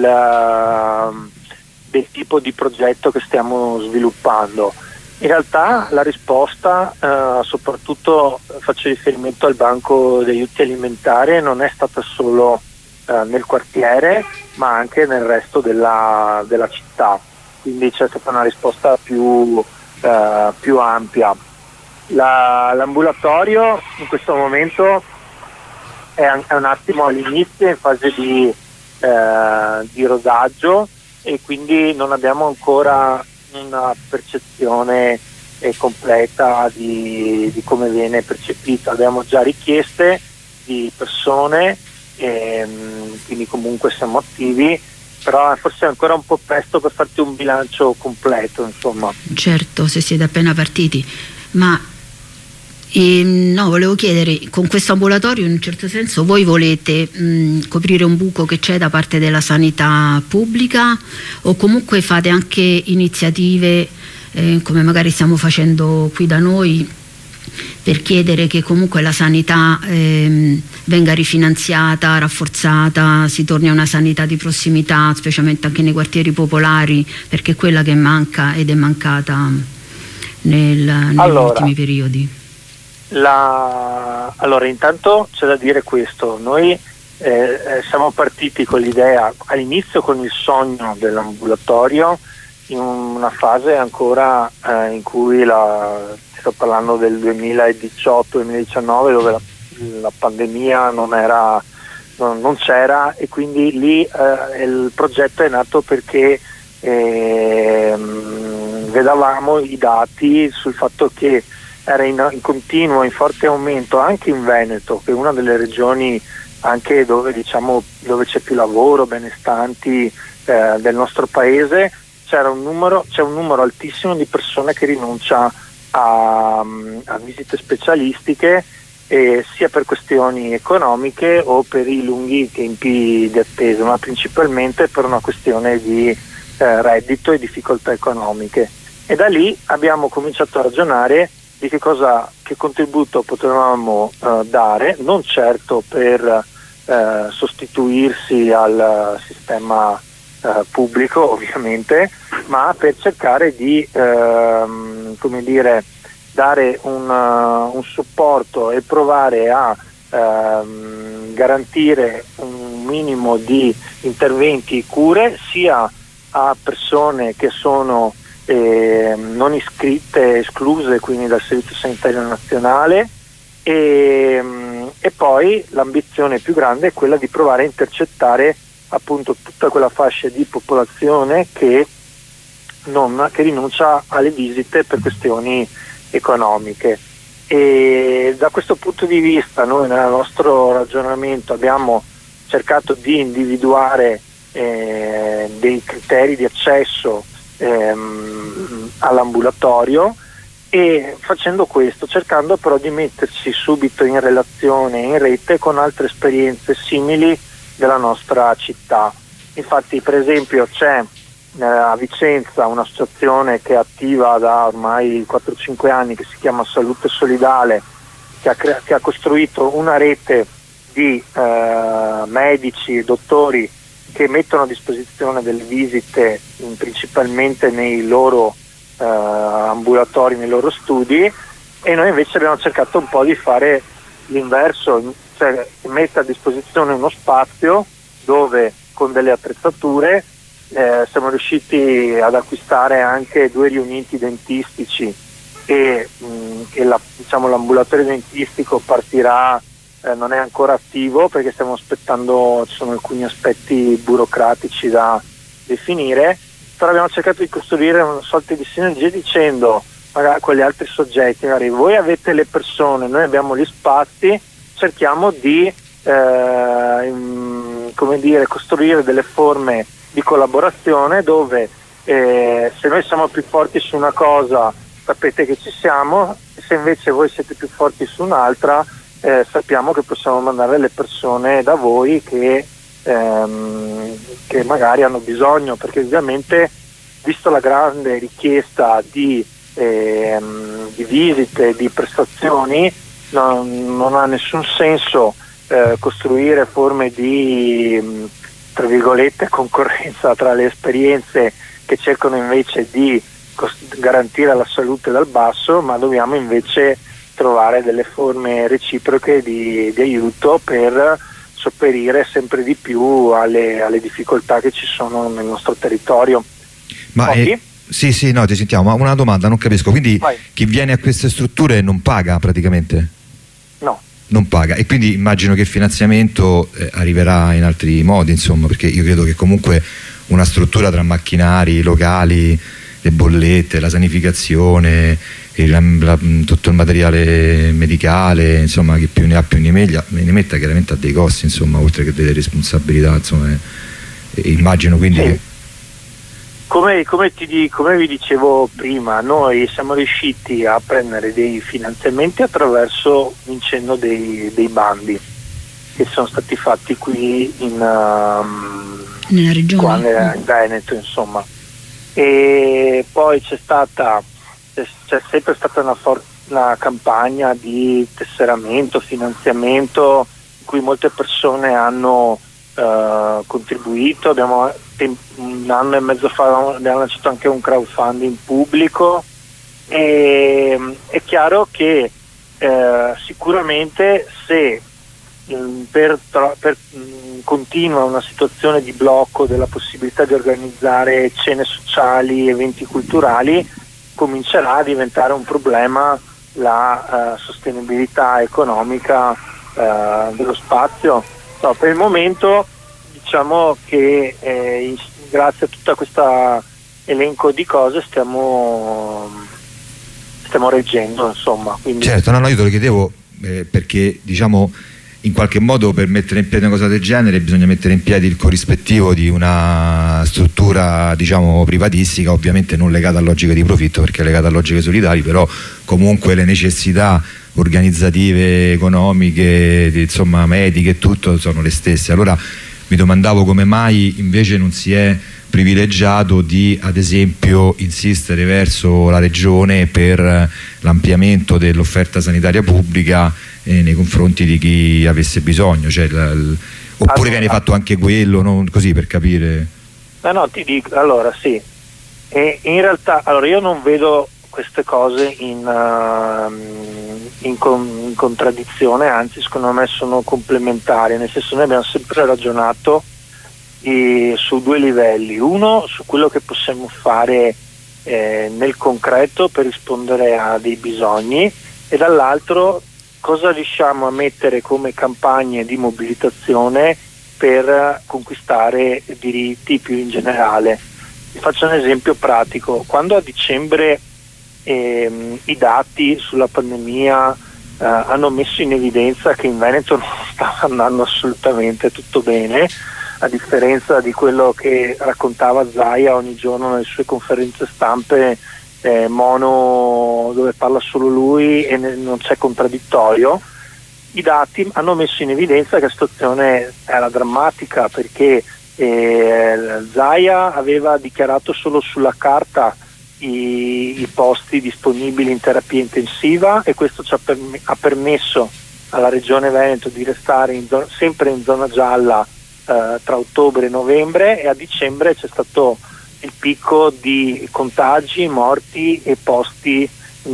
tipo di progetto che stiamo sviluppando. In realtà la risposta, soprattutto faccio riferimento al banco di aiuti alimentari, non è stata solo nel quartiere, ma anche nel resto della città, quindi c'è stata una risposta più ampia. L'ambulatorio in questo momento è un attimo all'inizio, in fase di rodaggio, e quindi non abbiamo ancora una percezione completa di come viene percepito. Abbiamo già richieste di persone, quindi comunque siamo attivi, però forse è ancora un po' presto per farti un bilancio completo, insomma. Certo, se siete appena partiti, ma no, volevo chiedere, con questo ambulatorio in un certo senso voi volete coprire un buco che c'è da parte della sanità pubblica, o comunque fate anche iniziative come magari stiamo facendo qui da noi, per chiedere che comunque la sanità venga rifinanziata, rafforzata, si torni a una sanità di prossimità, specialmente anche nei quartieri popolari, perché è quella che manca ed è mancata negli ultimi periodi? Allora, intanto c'è da dire questo: noi siamo partiti con l'idea, all'inizio con il sogno dell'ambulatorio, in una fase ancora in cui sto parlando del 2018-2019, dove la pandemia non c'era, e quindi lì il progetto è nato perché vedavamo i dati sul fatto che era in continuo, in forte aumento anche in Veneto, che è una delle regioni anche dove c'è più lavoro, benestanti del nostro paese. C'è un numero altissimo di persone che rinuncia a visite specialistiche, sia per questioni economiche o per i lunghi tempi di attesa, ma principalmente per una questione di reddito e difficoltà economiche. E da lì abbiamo cominciato a ragionare di che contributo potevamo dare, non certo per sostituirsi al sistema pubblico ovviamente, ma per cercare di dare un supporto e provare a garantire un minimo di interventi e cure sia a persone che sono non iscritte, escluse quindi dal Servizio Sanitario Nazionale, e poi l'ambizione più grande è quella di provare a intercettare appunto tutta quella fascia di popolazione che rinuncia alle visite per questioni economiche. E da questo punto di vista noi nel nostro ragionamento abbiamo cercato di individuare dei criteri di accesso all'ambulatorio, e facendo questo cercando però di metterci subito in relazione, in rete con altre esperienze simili della nostra città. Infatti per esempio c'è a Vicenza un'associazione che è attiva da ormai 4-5 anni, che si chiama Salute Solidale, che ha costruito una rete di medici e dottori che mettono a disposizione delle visite principalmente nei loro ambulatori, nei loro studi, e noi invece abbiamo cercato un po' di fare l'inverso, cioè mettere a disposizione uno spazio dove con delle attrezzature siamo riusciti ad acquistare anche 2 riuniti dentistici e l'ambulatorio dentistico partirà, non è ancora attivo perché stiamo aspettando, ci sono alcuni aspetti burocratici da definire, però abbiamo cercato di costruire una sorta di sinergia dicendo magari con gli altri soggetti, magari voi avete le persone, noi abbiamo gli spazi, cerchiamo di costruire delle forme di collaborazione dove se noi siamo più forti su una cosa sapete che ci siamo, se invece voi siete più forti su un'altra sappiamo che possiamo mandare le persone da voi che magari hanno bisogno, perché ovviamente visto la grande richiesta di visite, di prestazioni, non ha nessun senso costruire forme di tra virgolette concorrenza tra le esperienze che cercano invece di garantire la salute dal basso, ma dobbiamo invece trovare delle forme reciproche di aiuto per sopperire sempre di più alle difficoltà che ci sono nel nostro territorio. Ma sì, no, ti sentiamo, ma una domanda, non capisco, quindi chi viene a queste strutture non paga praticamente? No. Non paga, e quindi immagino che il finanziamento arriverà in altri modi, insomma, perché io credo che comunque una struttura tra macchinari, locali, le bollette, la sanificazione, tutto il materiale medicale, insomma, chi più ne ha più ne metta, chiaramente ha dei costi, insomma, oltre che delle responsabilità, insomma, immagino quindi che... Come vi dicevo prima, noi siamo riusciti a prendere dei finanziamenti attraverso vincendo dei bandi che sono stati fatti qui nella regione, qua nel Veneto, insomma. E poi c'è sempre stata una campagna di tesseramento, finanziamento, in cui molte persone hanno contribuito. Abbiamo un anno e mezzo fa abbiamo lanciato anche un crowdfunding pubblico, e è chiaro che sicuramente se continua una situazione di blocco della possibilità di organizzare cene sociali, eventi culturali, comincerà a diventare un problema la sostenibilità economica dello spazio. No, per il momento diciamo che grazie a tutta questa elenco di cose stiamo reggendo, insomma. Quindi... Certo, no, io te lo chiedevo perché diciamo in qualche modo per mettere in piedi una cosa del genere bisogna mettere in piedi il corrispettivo di una struttura, diciamo, privatistica, ovviamente non legata a logiche di profitto perché è legata a logiche solidali, però comunque le necessità organizzative, economiche, insomma mediche e tutto sono le stesse. Allora mi domandavo come mai invece non si è privilegiato di, ad esempio, insistere verso la regione per l'ampliamento dell'offerta sanitaria pubblica nei confronti di chi avesse bisogno, cioè, oppure viene fatto anche quello, non così per capire? No, ti dico, allora sì, e in realtà allora io non vedo queste cose in contraddizione, anzi secondo me sono complementari, nel senso noi abbiamo sempre ragionato su due livelli: uno su quello che possiamo fare nel concreto per rispondere a dei bisogni, e dall'altro cosa riusciamo a mettere come campagne di mobilitazione per conquistare diritti più in generale. Vi faccio un esempio pratico: quando a dicembre i dati sulla pandemia hanno messo in evidenza che in Veneto non stava andando assolutamente tutto bene, a differenza di quello che raccontava Zaia ogni giorno nelle sue conferenze stampe mono, dove parla solo lui e non c'è contraddittorio, i dati hanno messo in evidenza che la situazione era drammatica, perché Zaia aveva dichiarato solo sulla carta i posti disponibili in terapia intensiva, e questo ci ha permesso alla Regione Veneto di restare sempre in zona gialla tra ottobre e novembre, e a dicembre c'è stato il picco di contagi, morti e posti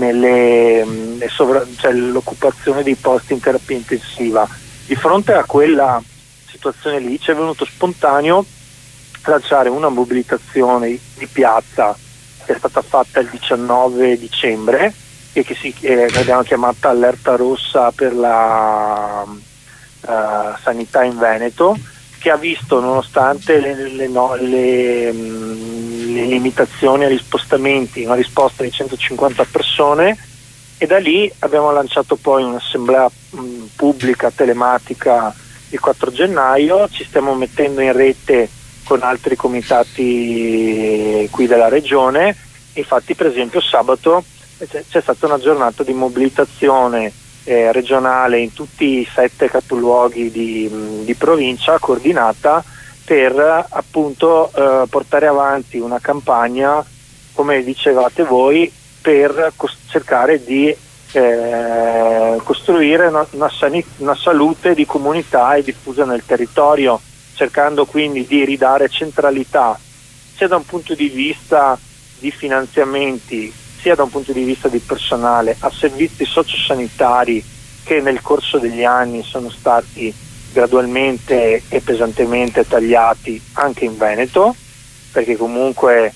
cioè l'occupazione dei posti in terapia intensiva. Di fronte a quella situazione lì ci è venuto spontaneo lanciare una mobilitazione di piazza che è stata fatta il 19 dicembre e che abbiamo chiamata Allerta Rossa per la sanità in Veneto, che ha visto, nonostante le limitazioni agli spostamenti, una risposta di 150 persone, e da lì abbiamo lanciato poi un'assemblea pubblica telematica il 4 gennaio, ci stiamo mettendo in rete con altri comitati qui della regione. Infatti, per esempio, sabato c'è stata una giornata di mobilitazione regionale in tutti i 7 capoluoghi di provincia, coordinata per appunto portare avanti una campagna, come dicevate voi, per cercare di costruire una salute di comunità e diffusa nel territorio, cercando quindi di ridare centralità sia da un punto di vista di finanziamenti sia da un punto di vista di personale a servizi sociosanitari che nel corso degli anni sono stati gradualmente e pesantemente tagliati anche in Veneto, perché comunque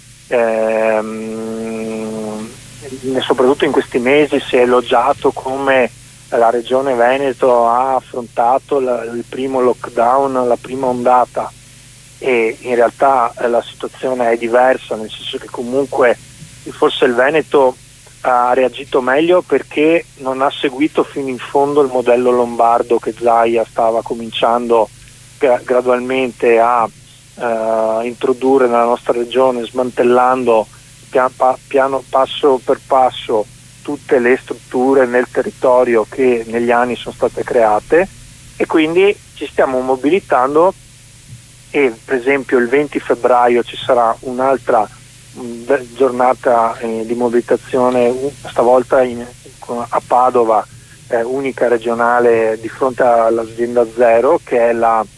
soprattutto in questi mesi si è elogiato come la regione Veneto ha affrontato il primo lockdown, la prima ondata, e in realtà la situazione è diversa, nel senso che comunque forse il Veneto ha reagito meglio perché non ha seguito fino in fondo il modello lombardo che Zaia stava cominciando gradualmente a introdurre nella nostra regione, smantellando passo per passo tutte le strutture nel territorio che negli anni sono state create, e quindi ci stiamo mobilitando. E per esempio il 20 febbraio ci sarà un'altra giornata di mobilitazione, stavolta a Padova, unica regionale, di fronte all'azienda Zero, che è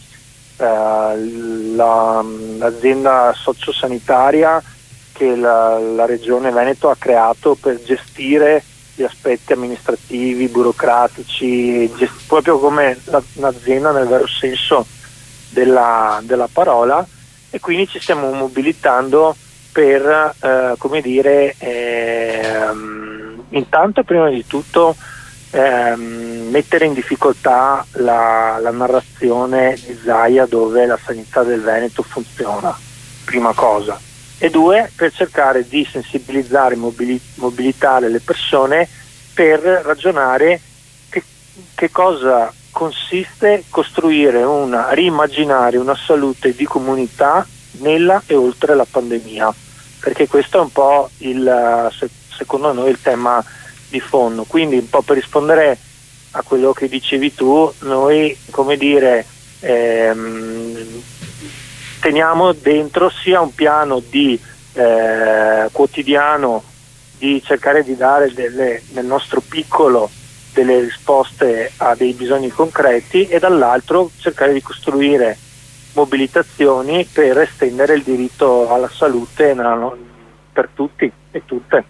l'azienda sociosanitaria che la regione Veneto ha creato per gestire gli aspetti amministrativi, burocratici, proprio come un'azienda nel vero senso della parola, e quindi ci stiamo mobilitando per intanto prima di tutto mettere in difficoltà la narrazione di Zaia dove la sanità del Veneto funziona, prima cosa, e due, per cercare di sensibilizzare e mobilitare le persone per ragionare che cosa consiste costruire riimmaginare una salute di comunità nella e oltre la pandemia, perché questo è un po' secondo noi il tema di fondo. Quindi un po' per rispondere a quello che dicevi tu, noi, come dire, teniamo dentro sia un piano di quotidiano di cercare di dare nel nostro piccolo delle risposte a dei bisogni concreti, e dall'altro cercare di costruire mobilitazioni per estendere il diritto alla salute per tutti e tutte.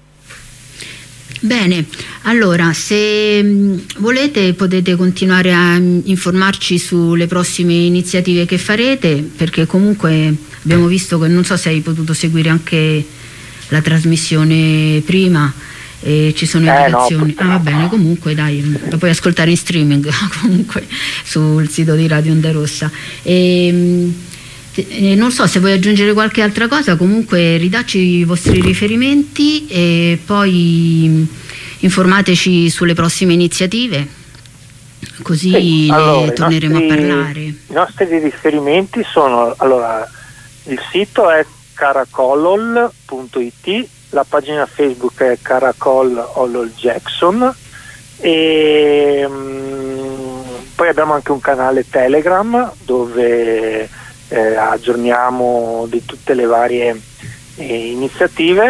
Bene, allora se volete potete continuare a informarci sulle prossime iniziative che farete, perché comunque abbiamo visto che, non so se hai potuto seguire anche la trasmissione prima, ci sono indicazioni. No, va bene, comunque dai, la puoi ascoltare in streaming comunque sul sito di Radio Onda Rossa. Non so se vuoi aggiungere qualche altra cosa, comunque ridacci i vostri riferimenti e poi informateci sulle prossime iniziative, così sì, allora, torneremo a parlare. I nostri riferimenti sono, allora, il sito è caracolol.it, la pagina Facebook è Caracol Olol Jackson, e poi abbiamo anche un canale Telegram dove aggiorniamo di tutte le varie iniziative.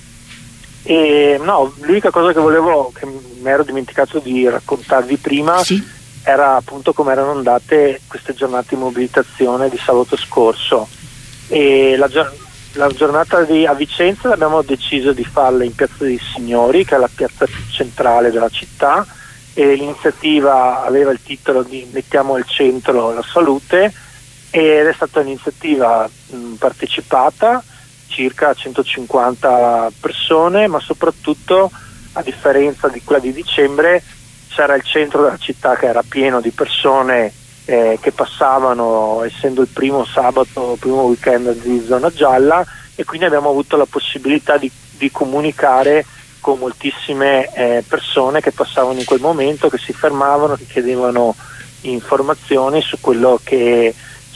E no, l'unica cosa che mi ero dimenticato di raccontarvi prima, sì, era appunto come erano andate queste giornate di mobilitazione di sabato scorso. E la giornata a Vicenza abbiamo deciso di farla in Piazza dei Signori, che è la piazza più centrale della città, e l'iniziativa aveva il titolo di Mettiamo al centro la salute, ed è stata un'iniziativa partecipata, circa 150 persone, ma soprattutto, a differenza di quella di dicembre, c'era il centro della città che era pieno di persone che passavano, essendo il primo weekend di zona gialla, e quindi abbiamo avuto la possibilità di comunicare con moltissime persone che passavano in quel momento, che si fermavano, che chiedevano informazioni su quello che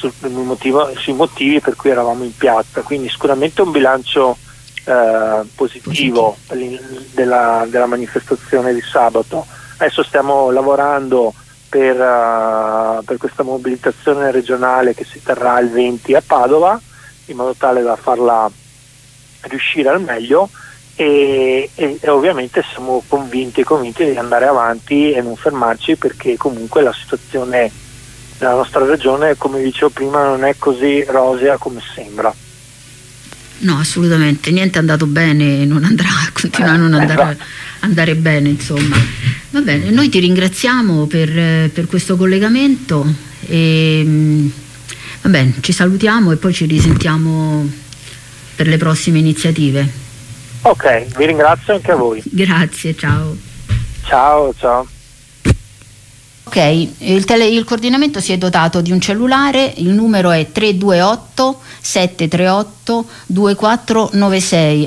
sui motivi per cui eravamo in piazza. Quindi sicuramente un bilancio positivo della manifestazione di sabato. Adesso stiamo lavorando per questa mobilitazione regionale che si terrà il 20 a Padova, in modo tale da farla riuscire al meglio, e ovviamente siamo convinti di andare avanti e non fermarci, perché comunque la situazione della nostra regione, come dicevo prima, non è così rosea come sembra. No, assolutamente, niente è andato bene, non andrà, continua a non andare bene, insomma. Va bene, noi ti ringraziamo per questo collegamento e va bene, ci salutiamo e poi ci risentiamo per le prossime iniziative. Ok, vi ringrazio anche a voi. Grazie, ciao. Ciao. Ok, il coordinamento si è dotato di un cellulare, il numero è 328 738 2496.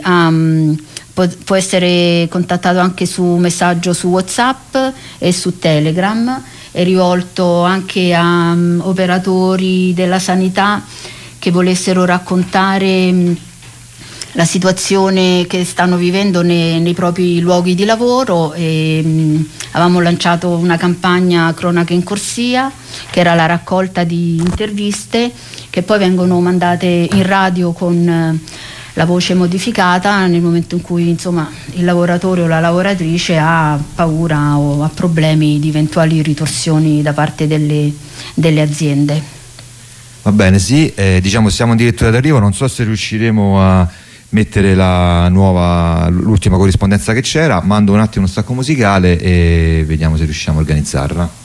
Può essere contattato anche su messaggio su WhatsApp e su Telegram, è rivolto anche a operatori della sanità che volessero raccontare la situazione che stanno vivendo nei propri luoghi di lavoro. Avevamo lanciato una campagna Cronache in Corsia, che era la raccolta di interviste che poi vengono mandate in radio con la voce modificata nel momento in cui, insomma, il lavoratore o la lavoratrice ha paura o ha problemi di eventuali ritorsioni da parte delle aziende. Va bene, sì, diciamo siamo in dirittura d'arrivo, non so se riusciremo a mettere l'ultima corrispondenza che c'era. Mando un attimo uno stacco musicale e vediamo se riusciamo a organizzarla.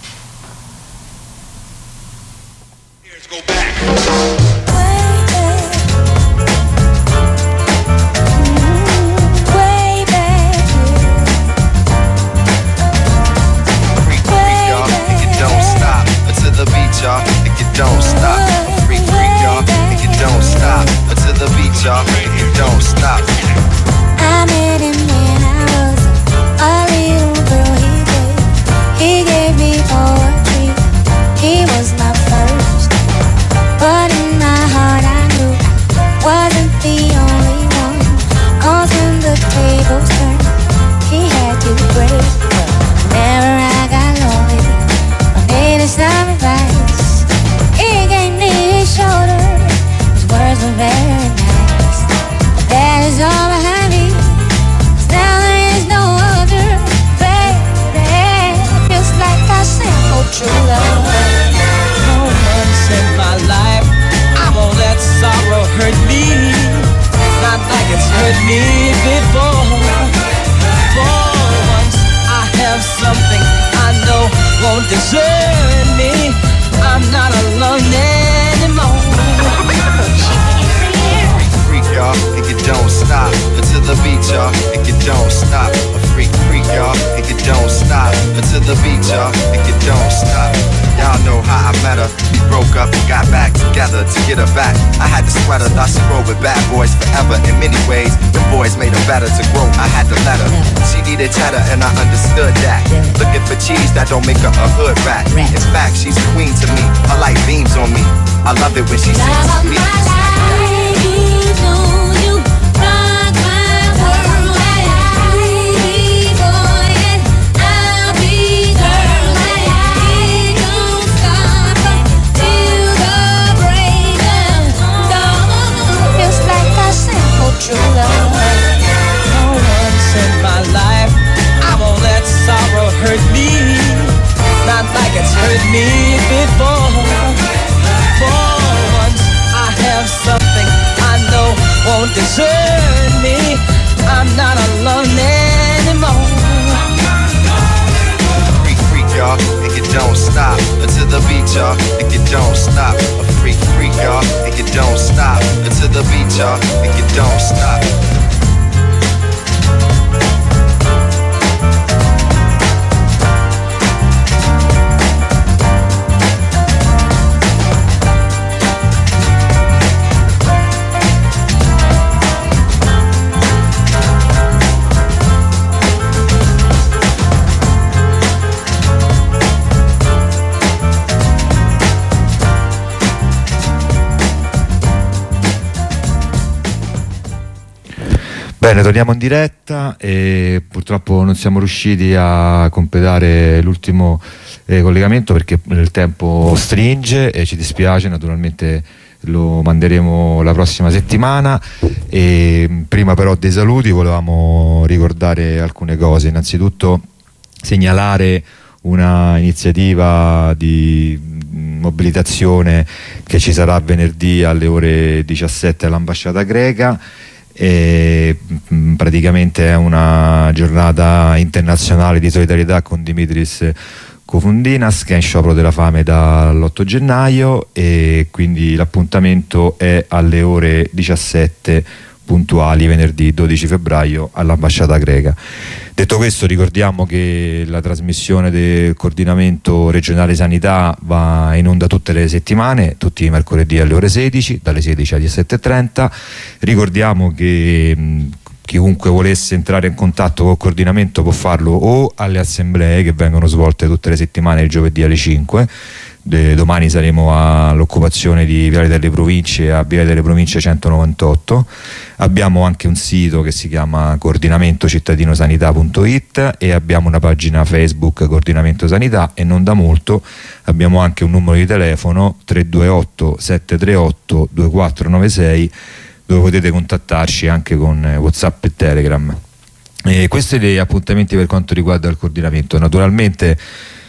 Don't stop, freak, y'all, and you don't stop. To the beat, y'all, and you don't stop. I met him when I was a little girl. He gave me poetry. He was my first, but in my heart I knew I wasn't the only one. 'Cause when the tables turned, he had hurt me, not like it's hurt me before. For once I have something I know won't desert me. I'm not alone anymore. Freak y'all, and you don't stop until the beat, y'all, and you don't stop. A freak, y'all, and you don't stop until the beat, y'all, and you don't stop. Y'all know how I met her. We broke up and got back together to get her back. I had the sweater, thought she rolled with bad boys forever. In many ways, the boys made her better to grow. I had to let her. She needed cheddar and I understood that. Looking for cheese, that don't make her a hood rat. In fact, she's a queen to me. Her light beams on me. I love it when she sings to me. True love. For once in my life, I won't let sorrow hurt me, not like it's hurt me before. For once I have something I know won't desert me. I'm not alone anymore. Freak y'all, and you don't stop until the beat, y'all, and you don't stop. A freak y'all, and you don't stop until the beat, y'all, and you don't stop. Bene, torniamo in diretta e purtroppo non siamo riusciti a completare l'ultimo collegamento perché il tempo stringe e ci dispiace, naturalmente lo manderemo la prossima settimana. E prima però dei saluti volevamo ricordare alcune cose. Innanzitutto segnalare una iniziativa di mobilitazione che ci sarà venerdì alle ore 17 all'ambasciata greca. E praticamente è una giornata internazionale di solidarietà con Dimitris Koufoundinas, che è in sciopero della fame dall'8 gennaio, e quindi l'appuntamento è alle ore 17 puntuali venerdì 12 febbraio all'ambasciata greca. Detto questo, ricordiamo che la trasmissione del coordinamento regionale sanità va in onda tutte le settimane, tutti i mercoledì alle ore 16, dalle 16 alle 17:30. Ricordiamo che chiunque volesse entrare in contatto col coordinamento può farlo o alle assemblee che vengono svolte tutte le settimane il giovedì alle 5. Domani saremo all'occupazione di Viale delle Province, a Viale delle Province 198. Abbiamo anche un sito che si chiama coordinamentocittadinosanità.it e abbiamo una pagina Facebook Coordinamento Sanità, e non da molto abbiamo anche un numero di telefono 328 738 2496 dove potete contattarci anche con WhatsApp e Telegram. Questi sono gli appuntamenti per quanto riguarda il coordinamento. Naturalmente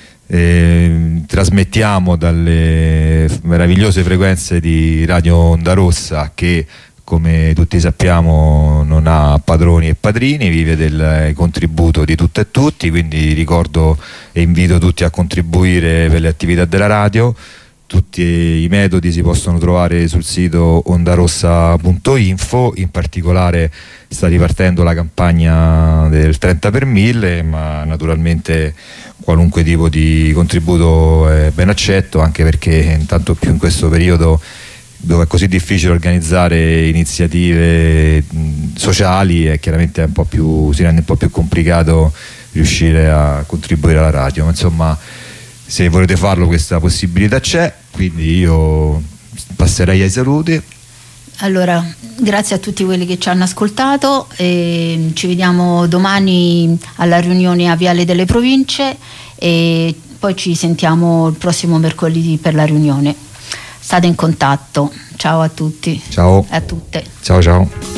trasmettiamo dalle meravigliose frequenze di Radio Onda Rossa, che come tutti sappiamo non ha padroni e padrini, vive del contributo di tutte e tutti, quindi ricordo e invito tutti a contribuire per le attività della radio. Tutti i metodi si possono trovare sul sito ondarossa.info. In particolare sta ripartendo la campagna del 30 per 1000, ma naturalmente qualunque tipo di contributo è ben accetto, anche perché intanto più in questo periodo dove è così difficile organizzare iniziative sociali, è chiaramente si rende un po' più complicato riuscire a contribuire alla radio, ma insomma, se volete farlo questa possibilità c'è, quindi io passerei ai saluti. Allora, grazie a tutti quelli che ci hanno ascoltato, e ci vediamo domani alla riunione a Viale delle Province e poi ci sentiamo il prossimo mercoledì per la riunione. State in contatto. Ciao a tutti. Ciao. A tutte. Ciao ciao.